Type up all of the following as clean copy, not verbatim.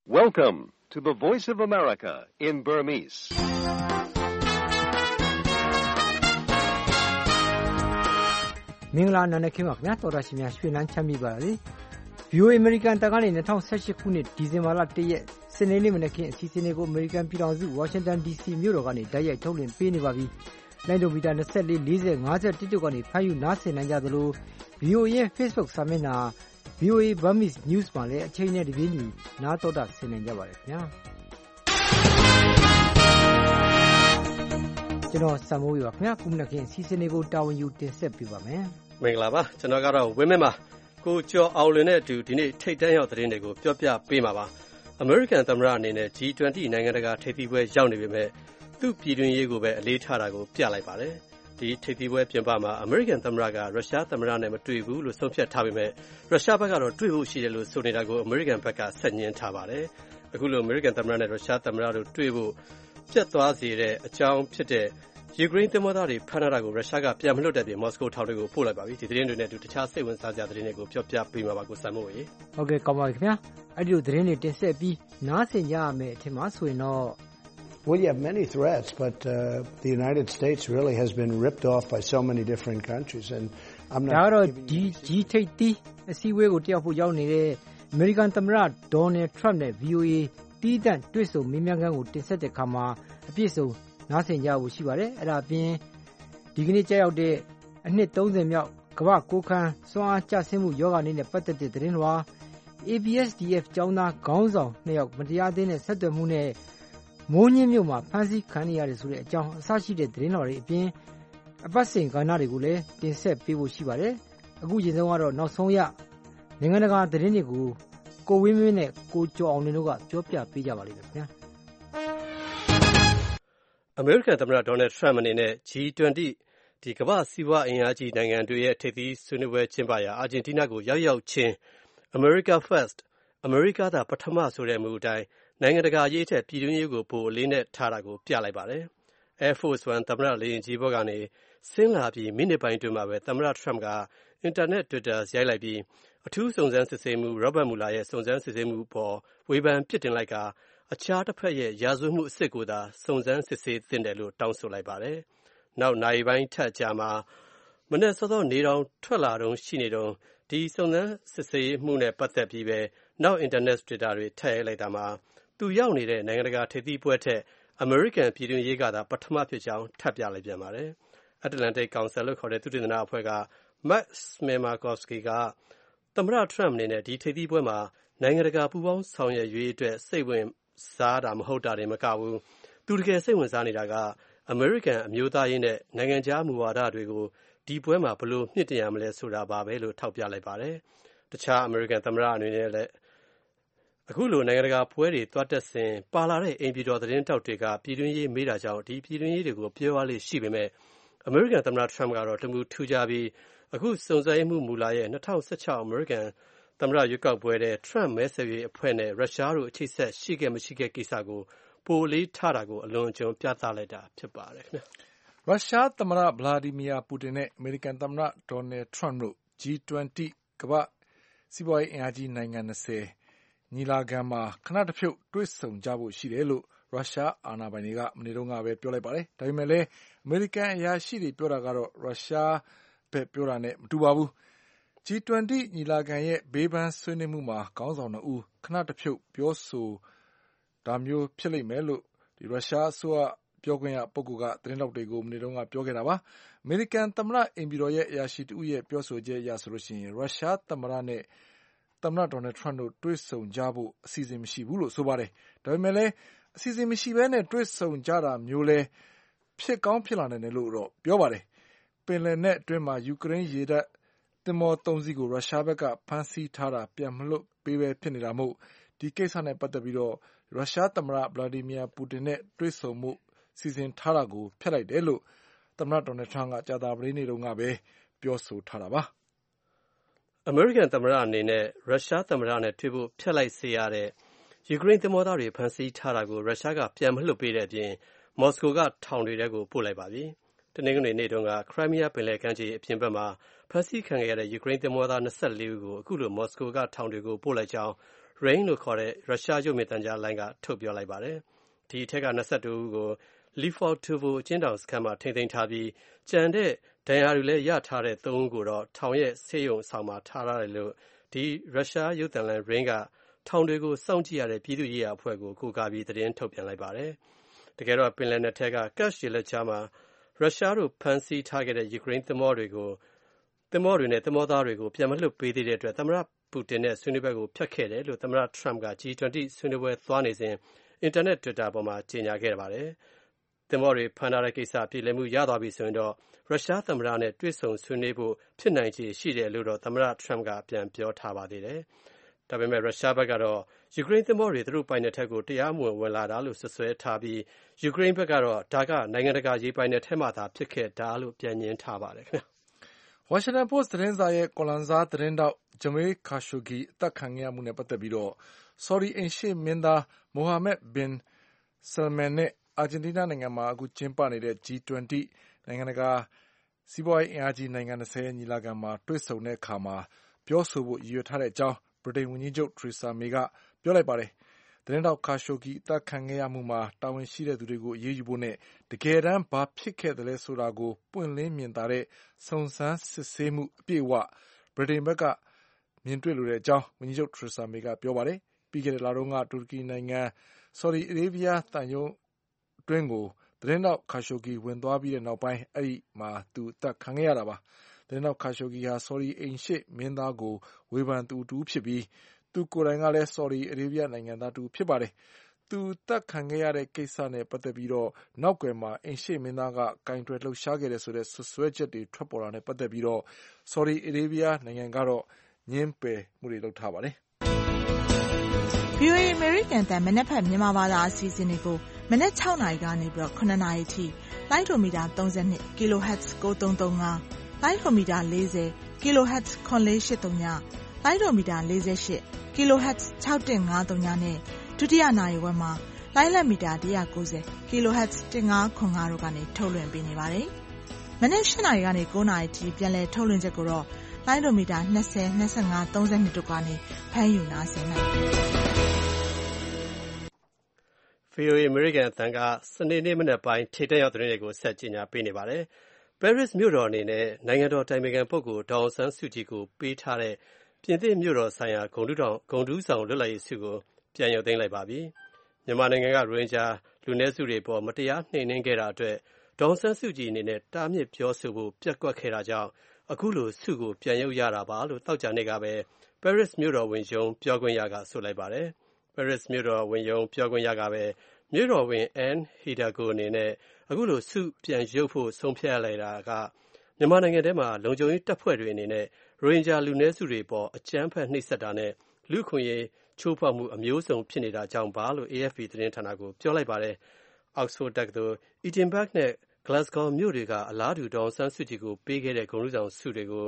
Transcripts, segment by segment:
Welcome to the Voice of America in Burmese. ။မင်္ဂလာနံနက်ခင်းပါခင်ဗျာတော်တာရှင်များရွှေနန်းချမ်းမြေ့ပါလေ။ VOA American တန်ကနေ2018ခုနှစ်ဒီဇင်ဘာလ1ရက်စနေနေ့မနက်ခင်းအစီအစဉ်လေးကို American ပြည်ထောင်စု Washington DC မြို့တော်ကနေတိုက်ရိုက်ထုတ်လွှင့်ပေးနေပါပြီ။လိုင်းဒိုမီတာ24 40 51တို့ကနေဖမ်းယူနားဆင်နိုင်ကြသလို VOA ရဲ့ Facebook စာမျက်နှာ VOA Burmese News မှာလည်းအချိန်နဲ့တပြေးညီနားတော်တာဆင်နိုင်ကြပါတယ်ခင်ဗျာ။ကျွန်တော်စံမိုးရပါခင်ဗျာခုမနက်ခင်းအစီအစဉ်လေးကိုတာဝန်ယူတင်ဆက်ပေးပါမယ်။မင်္ဂလာပါကျွန်တော်ကတော့ဝင်းမင်းပါကိုကျော်အောင်လွင်နဲ့အတူဒီနေ့ထိတ်တန့်ရောက်သတင်းတွေကိုပြောပြပေးမှာပါ။ American သမ္မတအနေနဲ့ G20 နိုင်ငံတကာထိပ်သီးပွဲရောက်နေပေမဲ့သူ့ပြည်တွင်းရေးကိုပဲအလေးထားတာကိုပြလိုက်ပါတယ်။ဒီထိပ်သီးပွဲပြင်ပမှာ American သမ္မတကရုရှားသမ္မတနဲ့မတွေ့ဘူးလို့ဆုံးဖြတ်ထားပေမဲ့ရုရှားဘက်ကတော့တွေ့ဖို့ရှိတယ်လို့ဆိုနေတာကို American ဘက်ကဆက်ညှင်းထားပါတယ်။အခုလို American သမ္မတနဲ့ရုရှားသမ္မတတို့တွေ့ဖို့ပြတ်သွားစေတဲ့အကြောင်းဖြစ်တဲ့ယူကရိန်းသင်္ဘောသားတွေဖမ်းထားတာကိုရုရှားကပြန်မလွှတ်တဲ့ပြင်မော်စကိုထောင်တွေကိုပို့လိုက်ပါပြီ။ဒီသတင်းတွေနဲ့အတူတခြားစိတ်ဝင်စားစရာသတင်းတွေကိုပြောပြပေးမှာပါကိုစံမို့ရေ။ဟုတ်ကဲ့ကောင်းပါပြီခင်ဗျာ။အဲ့ဒီလိုသတင်းတွေတင်ဆက်ပြီးနားဆင်ကြရမယ်အထင်မှာဆိုရင်တော့ Well, you have many threats, but the United States really has been ripped off by so many different countries, and I'm not. ဒါတော့ဒီထိပ်သီးအစည်းအဝေးကိုတယောက်ဖို့ရောက်နေတဲ့အမေရိကန်သမ္မတဒေါ်နယ်ထရမ့်နဲ့ VOA တီးတန့်တွေ့ဆုံမေးမြန်းခန်းကိုတင်ဆက်တဲ့အခါမှာအပြည့်စုံနားဆင်ကြဖို့ရှိပါတယ်။အဲ့ဒါအပြင်ဒီကနေ့ကြာရောက်တဲ့အနှစ်30မြောက်ကမ္ဘာကိုခန်းစွမ်းအားကျဆင်းမှုယောဂအနေနဲ့ပတ်သက်တဲ့သတင်းလွှာ ABSDF ကျောင်းသားခေါင်းဆောင်2ယောက်မတရားသင်းနဲ့ဆက်သွယ်မှုနဲ့မိုးညင်းမြို့မှာဖမ်းဆီးခံရတဲ့ဆိုတဲ့အကြောင်းအစရှိတဲ့သတင်းတော်တွေအပြင်အပတ်စဉ်ကဏ္ဍတွေကိုလည်းတင်ဆက်ပေးဖို့ရှိပါတယ်။အခုချိန်ဆုံးကတော့နောက်ဆုံးရနိုင်ငံတကာသတင်းတွေကိုကိုဝင်းမင်းနဲ့ကိုကျော်အောင်လင်းတို့ကပြောပြပေးကြပါလိမ့်မယ်ခင်ဗျာ။ American သမ္မတဒေါ်နယ်ထရမ့်အနေနဲ့ G20 ဒီကမ္ဘာစီးပွားအင်အားကြီးနိုင်ငံတွေရဲ့ထိပ်သီးဆွေးနွေးပွဲကျင်းပရာအာဂျင်တီးနားကိုရောက်ရောက်ချင်း America First အမေရိကသာပထမဆိုတဲ့မူအတိုင်းနိုင်ငံတကာရေးထက်ပြည်တွင်းရေးကိုပိုအလေးနဲ့ထားတာကိုပြလိုက်ပါတယ်။ Air Force One သမ္မတလေယာဉ်ကြီးဘောကနေဆင်းလာပြီးမိနစ်ပိုင်းတွင်းမှာပဲသမ္မတထရမ့်ကအင်တာနက် Twitter ရိုက်လိုက်ပြီးအထူးစုံစမ်းစစ်ဆေးမှု Robert Mueller ရဲ့စုံစမ်းစစ်ဆေးမှုပေါ်ဝေဖန်ပြစ်တင်လိုက်ကအခြားတစ်ဖက်ရဲ့ရာဇဝတ်မှုအစစ်ကိုသာစုံစမ်းစစ်ဆေးသင့်တယ်လို့တောင်းဆိုလိုက်ပါတယ်။နောက်နာရီပိုင်းထက်ကြာမှာမနေ့စောစောနေတောင်ထွက်လာတုန်းရှိနေတုန်းဒီစုံစမ်းစစ်ဆေးမှုနဲ့ပတ်သက်ပြီးပဲနောက်အင်တာနက် Twitter တွေထည့်ရိုက်လိုက်တာမှာသူရောက်နေတဲ့နိုင်ငံတကာထိပ်သီးပွဲထက် American ပြည်တွင်းရေးကသာပထမဖြစ်ကြောင်းထပ်ပြလိုက်ပြန်ပါတယ်။ Atlantic Council လို့ခေါ်တဲ့သုတေသနအဖွဲ့က Max Smirnakowski ကသမ္မတထရမ့်အနေနဲ့ဒီထိပ်သီးပွဲမှာနိုင်ငံတကာပူးပေါင်းဆောင်ရွက်ရေးအတွက်စိတ်ဝင်စားတာမဟုတ်တာတွေမကဘူးသူတကယ်စိတ်ဝင်စားနေတာက American အမျိုးသားရေးနဲ့နိုင်ငံခြားမူဝါဒတွေကိုဒီပွဲမှာဘယ်လိုမြင့်တင်ရမလဲဆိုတာပါပဲလို့ထောက်ပြလိုက်ပါတယ်။တခြား American သမ္မတအနေနဲ့လည်းအခုလိုနိုင်ငံတကာပွဲတွေသွားတက်စဉ်ပါလာတဲ့အိမ်ပြည်တော်သတင်းတောက်တွေကပြည်တွင်းရေးမေးတာကြောင့်ဒီပြည်တွင်းရေးတွေကိုပြောရလေးရှိပေမဲ့ American သမ္မတထရမ့်ကတော့တမူထူးခြားပြီးအခုစုံစမ်းရေးမှုမူလာရဲ့2016 American သမ္မတရွေးကောက်ပွဲတဲ့ Trump မဲဆွယ်ရေးအဖွဲ့နဲ့ရုရှားတို့အခြေဆက်ရှိခဲ့မရှိခဲ့ကိစ္စကိုပိုလေးထားတာကိုအလွန်အကျွံပြသလိုက်တာဖြစ်ပါတယ်ခင်ဗျ။ရုရှားသမ္မတဗလာဒီမီယာပူတင်နဲ့အမေရိကန်သမ္မတဒေါ်နယ်ထရမ့်တို့ G20 ကမ္ဘာစီးပွားရေးအင်အားကြီးနိုင်ငံ20ညီလာခံမှာခဏတစ်ဖြုတ်တွေ့ဆုံကြဖို့ရှိတယ်လို့ရုရှားအာဏာပိုင်တွေကမနေ့တုန်းကပဲပြောလိုက်ပါတယ်။ဒါပေမဲ့လည်းအမေရိကန်အရာရှိတွေပြောတာကတော့ရုရှားဘက်ပြောတာနဲ့မတူပါဘူး။ G20 ညီလာခံရဲ့ဘေးပန်းဆွေးနွေးမှုမှာခေါင်းဆောင်2ဦးခဏတစ်ဖြုတ်ပြောဆိုတာမျိုးဖြစ်လိမ့်မယ်လို့ရုရှားအစိုးရပြောခွင့်ရပုဂ္ဂိုလ်ကသတင်းထောက်တွေကိုမနေ့တုန်းကပြောခဲ့တာပါ။အမေရိကန်သမ္မတအိမ်ဖြူတော်ရဲ့အရာရှိတဦးရဲ့ပြောဆိုချက်အရဆိုရင်ရုရှားသမ္မတနဲ့သမ္မတဒေါ်နယ်ထရမ့်တို့တွေ့ဆုံကြဖို့အစီအစဉ်မရှိဘူးလို့ဆိုပါတယ်။ဒါပေမဲ့လည်းအစီအစဉ်မရှိဘဲနဲ့တွေ့ဆုံကြတာမျိုးလဲဖြစ်ကောင်းဖြစ်လာနိုင်တယ်လို့တော့ပြောပါတယ်။ပင်လယ်နက်အတွင်းမှာယူကရိန်းရေတပ်သင်္ဘော3စီးကိုရုရှားဘက်ကဖမ်းဆီးထားတာပြန်မလွှတ်ပေးပဲဖြစ်နေတာမို့ဒီကိစ္စနဲ့ပတ်သက်ပြီးတော့ရုရှားသမ္မတဗလာဒီမီယာပူတင်နဲ့တွေ့ဆုံမှုစီစဉ်ထားတာကိုဖျက်လိုက်တယ်လို့သမ္မတဒေါ်နယ်ထရမ့်ကကြာသပတေးနေ့တုန်းကပဲပြောဆိုထားတာပါ။ American သမ္မတအနေနဲ့ရုရှားသမ္မတနဲ့တွေ့ဖို့ဖျက်လိုက်စေရတဲ့ယူကရိန်းသင်္ဘောသားတွေဖမ်းဆီးထားတာကိုရုရှားကပြန်မလွှတ်ပေးတဲ့အပြင်မော်စကိုကထောင်တွေထဲကိုပို့လိုက်ပါပြီ။တနင်္ဂနွေနေ့တုန်းကခရိုင်းမီးယားပင်လယ်ကမ်းခြေအပြင်ဘက်မှာဖမ်းဆီးခံခဲ့ရတဲ့ယူကရိန်းသင်္ဘောသား24ဦးကိုအခုလိုမော်စကိုကထောင်တွေကိုပို့လိုက်ကြောင်း Rain လို့ခေါ်တဲ့ရုရှားရုပ်မြင်သံကြားလိုင်းကထုတ်ပြောလိုက်ပါတယ်။ဒီအထက်က22ဦးကို Lefortovo အကျဉ်းထောင်စခန်းမှာထိန်းသိမ်းထားပြီးကျန်တဲ့ဒဏ်ရာတွေလည်းရထားတဲ့3ဦးကိုတော့ထောင်ရဲ့ဆေးရုံဆောင်မှာထားရတယ်လို့ဒီရုရှားရုပ်သံလိုင်း Rain ကထောင်တွေကိုစောင့်ကြည့်ရတဲ့ပြည်သူ့ရေးရာအဖွဲ့ကိုကိုးကားပြီးသတင်းထုတ်ပြန်လိုက်ပါတယ်။တကယ်တော့ပင်လယ်နက်ထဲကကတ်ရှ်ရေလက်ကြားမှာရုရှားတို့ဖမ်းဆီးထားခဲ့တဲ့ယူကရိန်းသင်္ဘောတွေနဲ့သင်္ဘောသားတွေကိုပြန်မလွှတ်ပေးသေးတဲ့အတွက်သမ္မတပူတင်နဲ့ဆွေးနွေးပွဲကိုဖျက်ခဲ့တယ်လို့သမ္မတ Trump က G20 ဆွေးနွေးပွဲသွားနေစဉ်အင်တာနက် Twitter ပေါ်မှာကြေညာခဲ့ပါတယ်။သင်္ဘောတွေဖမ်းထားတဲ့ကိစ္စပြေလည်မှုရသွားပြီဆိုရင်တော့ရုရှားသမ္မတနဲ့တွေ့ဆုံဆွေးနွေးဖို့ဖြစ်နိုင်ခြေရှိတယ်လို့တော့သမ္မတ Trump ကပြန်ပြောထားပါသေးတယ်။ဒါပေမဲ့ရုရှားဘက်ကတော့ယူကရိန်းသင်္ဘောတွေသူတို့ပိုင်နက်ထဲကိုတရားမဝင်ဝင်လာတာလို့စွပ်စွဲထားပြီးယူကရိန်းဘက်ကတော့ဒါကနိုင်ငံတကာရေပိုင်နက်ထဲမှာသာဖြစ်ခဲ့တာလို့ပြန်ငြင်းထားပါတယ်ခင်ဗျ။ Washington Post သတင်းစာရဲ့ကိုလန်ဆာသတင်းတောက် Jamal Khashoggi အသက်ခံခဲ့ရမှုနဲ့ပတ်သက်ပြီးတော့ Saudi အိမ်ရှေ့မင်းသား Mohammed bin Salman နဲ့အာဂျင်တီးနားနိုင်ငံမှာအခုကျင်းပနေတဲ့ G20 နိုင်ငံတကာစီးပွားရေးအင်အားကြီးနိုင်ငံ20ညီလာခံမှာတွေ့ဆုံတဲ့အခါမှာပြောဆိုဖို့ရည်ရွယ်ထားတဲ့အကြောင်းဗြိတိန်ဝန်ကြီးချုပ် Theresa May ကပြောလိုက်ပါတယ်။သတင်းတောက် Khashoggi အသက်ခံခဲ့ရမှုမှာတာဝန်ရှိတဲ့သူတွေကိုအရေးယူဖို့နဲ့တကယ်တမ်းဘာဖြစ်ခဲ့သလဲဆိုတာကိုပွင့်လင်းမြင်သာတဲ့စုံစမ်းစစ်ဆေးမှုအပြည့်အဝဗြိတိန်ဘက်ကမြင်တွေ့လိုတဲ့အကြောင်းဝန်ကြီးချုပ် Theresa May ကပြောပါတယ်။ပြီးခဲ့တဲ့လတုန်းကတူရကီနိုင်ငံ Saudi Arabia သံရုံးအတွင်းကိုသတင်းတောက် Khashoggi ဝင်သွားပြီးတဲ့နောက်ပိုင်းအဲဒီမှာသူအသက်ခံခဲ့ရတာပါ။သတင်းတောက် Khashoggi ဟာ Saudi အိမ်ရှေ့မင်းသားကိုဝေဖန်သူတူဖြစ်ပြီးသူကိုယ်တိုင်ကလည်း Saudi Arabia နိုင်ငံသားတူဖြစ်ပါတယ်။သူအသက်ခံခဲ့ရတဲ့ကိစ္စနဲ့ပတ်သက်ပြီးတော့နောက်ကွယ်မှာအိမ်ရှေ့မင်းသားကကင်တွယ်လှုပ်ရှားခဲ့တယ်ဆိုတဲ့ဆွဆွဲချက်တွေထွက်ပေါ်တာနဲ့ပတ်သက်ပြီးတော့ Saudi Arabia နိုင်ငံကတော့ငြင်းပယ်မှုတွေလုပ်ထားပါတယ်။ VOA American တန်မနက်ဖြန်မြန်မာဘာသာအစီအစဉ်တွေကိုမနက်6နာရီကနေပြီးတော့9နာရီထိလိုင်းဒိုမီတာ32 kHz 9335လိုင်းဒိုမီတာ40 kHz 9483ညလိုင်းဒိုမီတာ48 kHz 6153နဲ့ဒုတိယနာရီဝက်မှာလိုင်းလက်မီတာ190 kHz 1505တို့ကနေထုတ်လွှင့်ပေးနေပါတယ်။မနက်8နာရီကနေ9နာရီထိပြန်လည်ထုတ်လွှင့်ချက်ကိုတော့လိုင်းဒိုမီတာ20 25 32တို့ကနေဖမ်းယူနားဆင်နိုင်ပါတယ်။ VOA American အသံကစနေနေ့မနက်ပိုင်းထိပ်တန်းရောက်သတင်းတွေကိုဆက်ကြေညာပေးနေပါတယ်။ Paris မြို့တော်အနေနဲ့နိုင်ငံတော်တိုင်ပင်ခံပုဂ္ဂိုလ်ဒေါ်အောင်ဆန်းစုကြည်ကိုပေးထားတဲ့ပြင်သစ်မြို့တော်ဆိုင်ရာဂုဏ်ထူးဆောင်လွတ်လပ်ရေးဆုကိုပြန်ရုပ်သိမ်းလိုက်ပါပြီ။မြန်မာနိုင်ငံကရိုဟင်ဂျာလူနည်းစုတွေပေါ်မတရားနှိမ်နင်းခဲ့တာအတွက်ဒေါ်အောင်ဆန်းစုကြည်အနေနဲ့တားမြစ်ပြောဆိုဖို့ပျက်ကွက်ခဲ့တာကြောင့်အခုလိုဆုကိုပြန်ရုပ်ရတာပါလို့သောကြာနေ့ကပဲ Paris မြို့တော်ဝန်ရုံးပြောခွင့်ရကဆိုလိုက်ပါတယ်။ Paris မြို့တော်ဝန်ရုံးပြောခွင့်ရကပဲမြို့တော်ဝန် Anne Hidalgo အနေနဲ့အခုလိုဆုပြန်ရုပ်ဖို့ဆုံးဖြတ်လိုက်တာကမြန်မာနိုင်ငံထဲမှာလုံခြုံရေးတပ်ဖွဲ့တွေအနေနဲ့ရိုဟင်ဂျာလူနည်းစုတွေပေါ်အကြမ်းဖက်နှိပ်စက်တာနဲ့လူ့အခွင့်အရေးချိုးဖောက်မှုအမျိုးစုံဖြစ်နေတာကြောင့်ပါလို့ AFP သတင်းဌာနကိုပြောလိုက်ပါတယ်။ Oxford တက္ကသိုလ် Edinburgh နဲ့ Glasgow မြို့တွေကအလားတူဒေါ်အောင်ဆန်းစုကြည်ကိုပေးခဲ့တဲ့ဂုဏ်ထူးဆောင်ဆုတွေကို